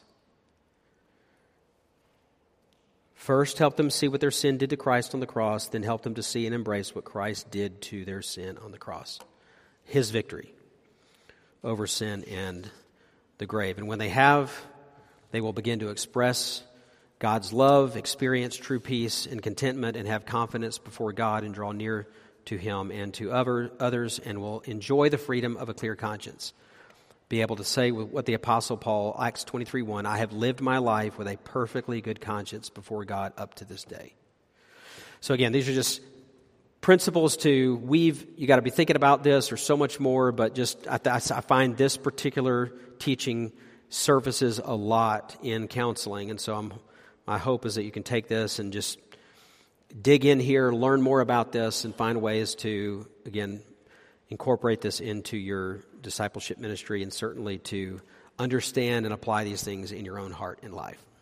First, help them see what their sin did to Christ on the cross, then help them to see and embrace what Christ did to their sin on the cross. His victory over sin and the grave. And when they have, they will begin to express God's love, experience true peace and contentment, and have confidence before God and draw near to Him and to other, others, and will enjoy the freedom of a clear conscience. Be able to say with what the Apostle Paul, Acts twenty-three one, I have lived my life with a perfectly good conscience before God up to this day. So again, these are just principles to weave. You got to be thinking about this. There's so much more, but just I, I find this particular teaching surfaces a lot in counseling. And so I'm, my hope is that you can take this and just dig in here, learn more about this, and find ways to, again, incorporate this into your discipleship ministry, and certainly to understand and apply these things in your own heart and life.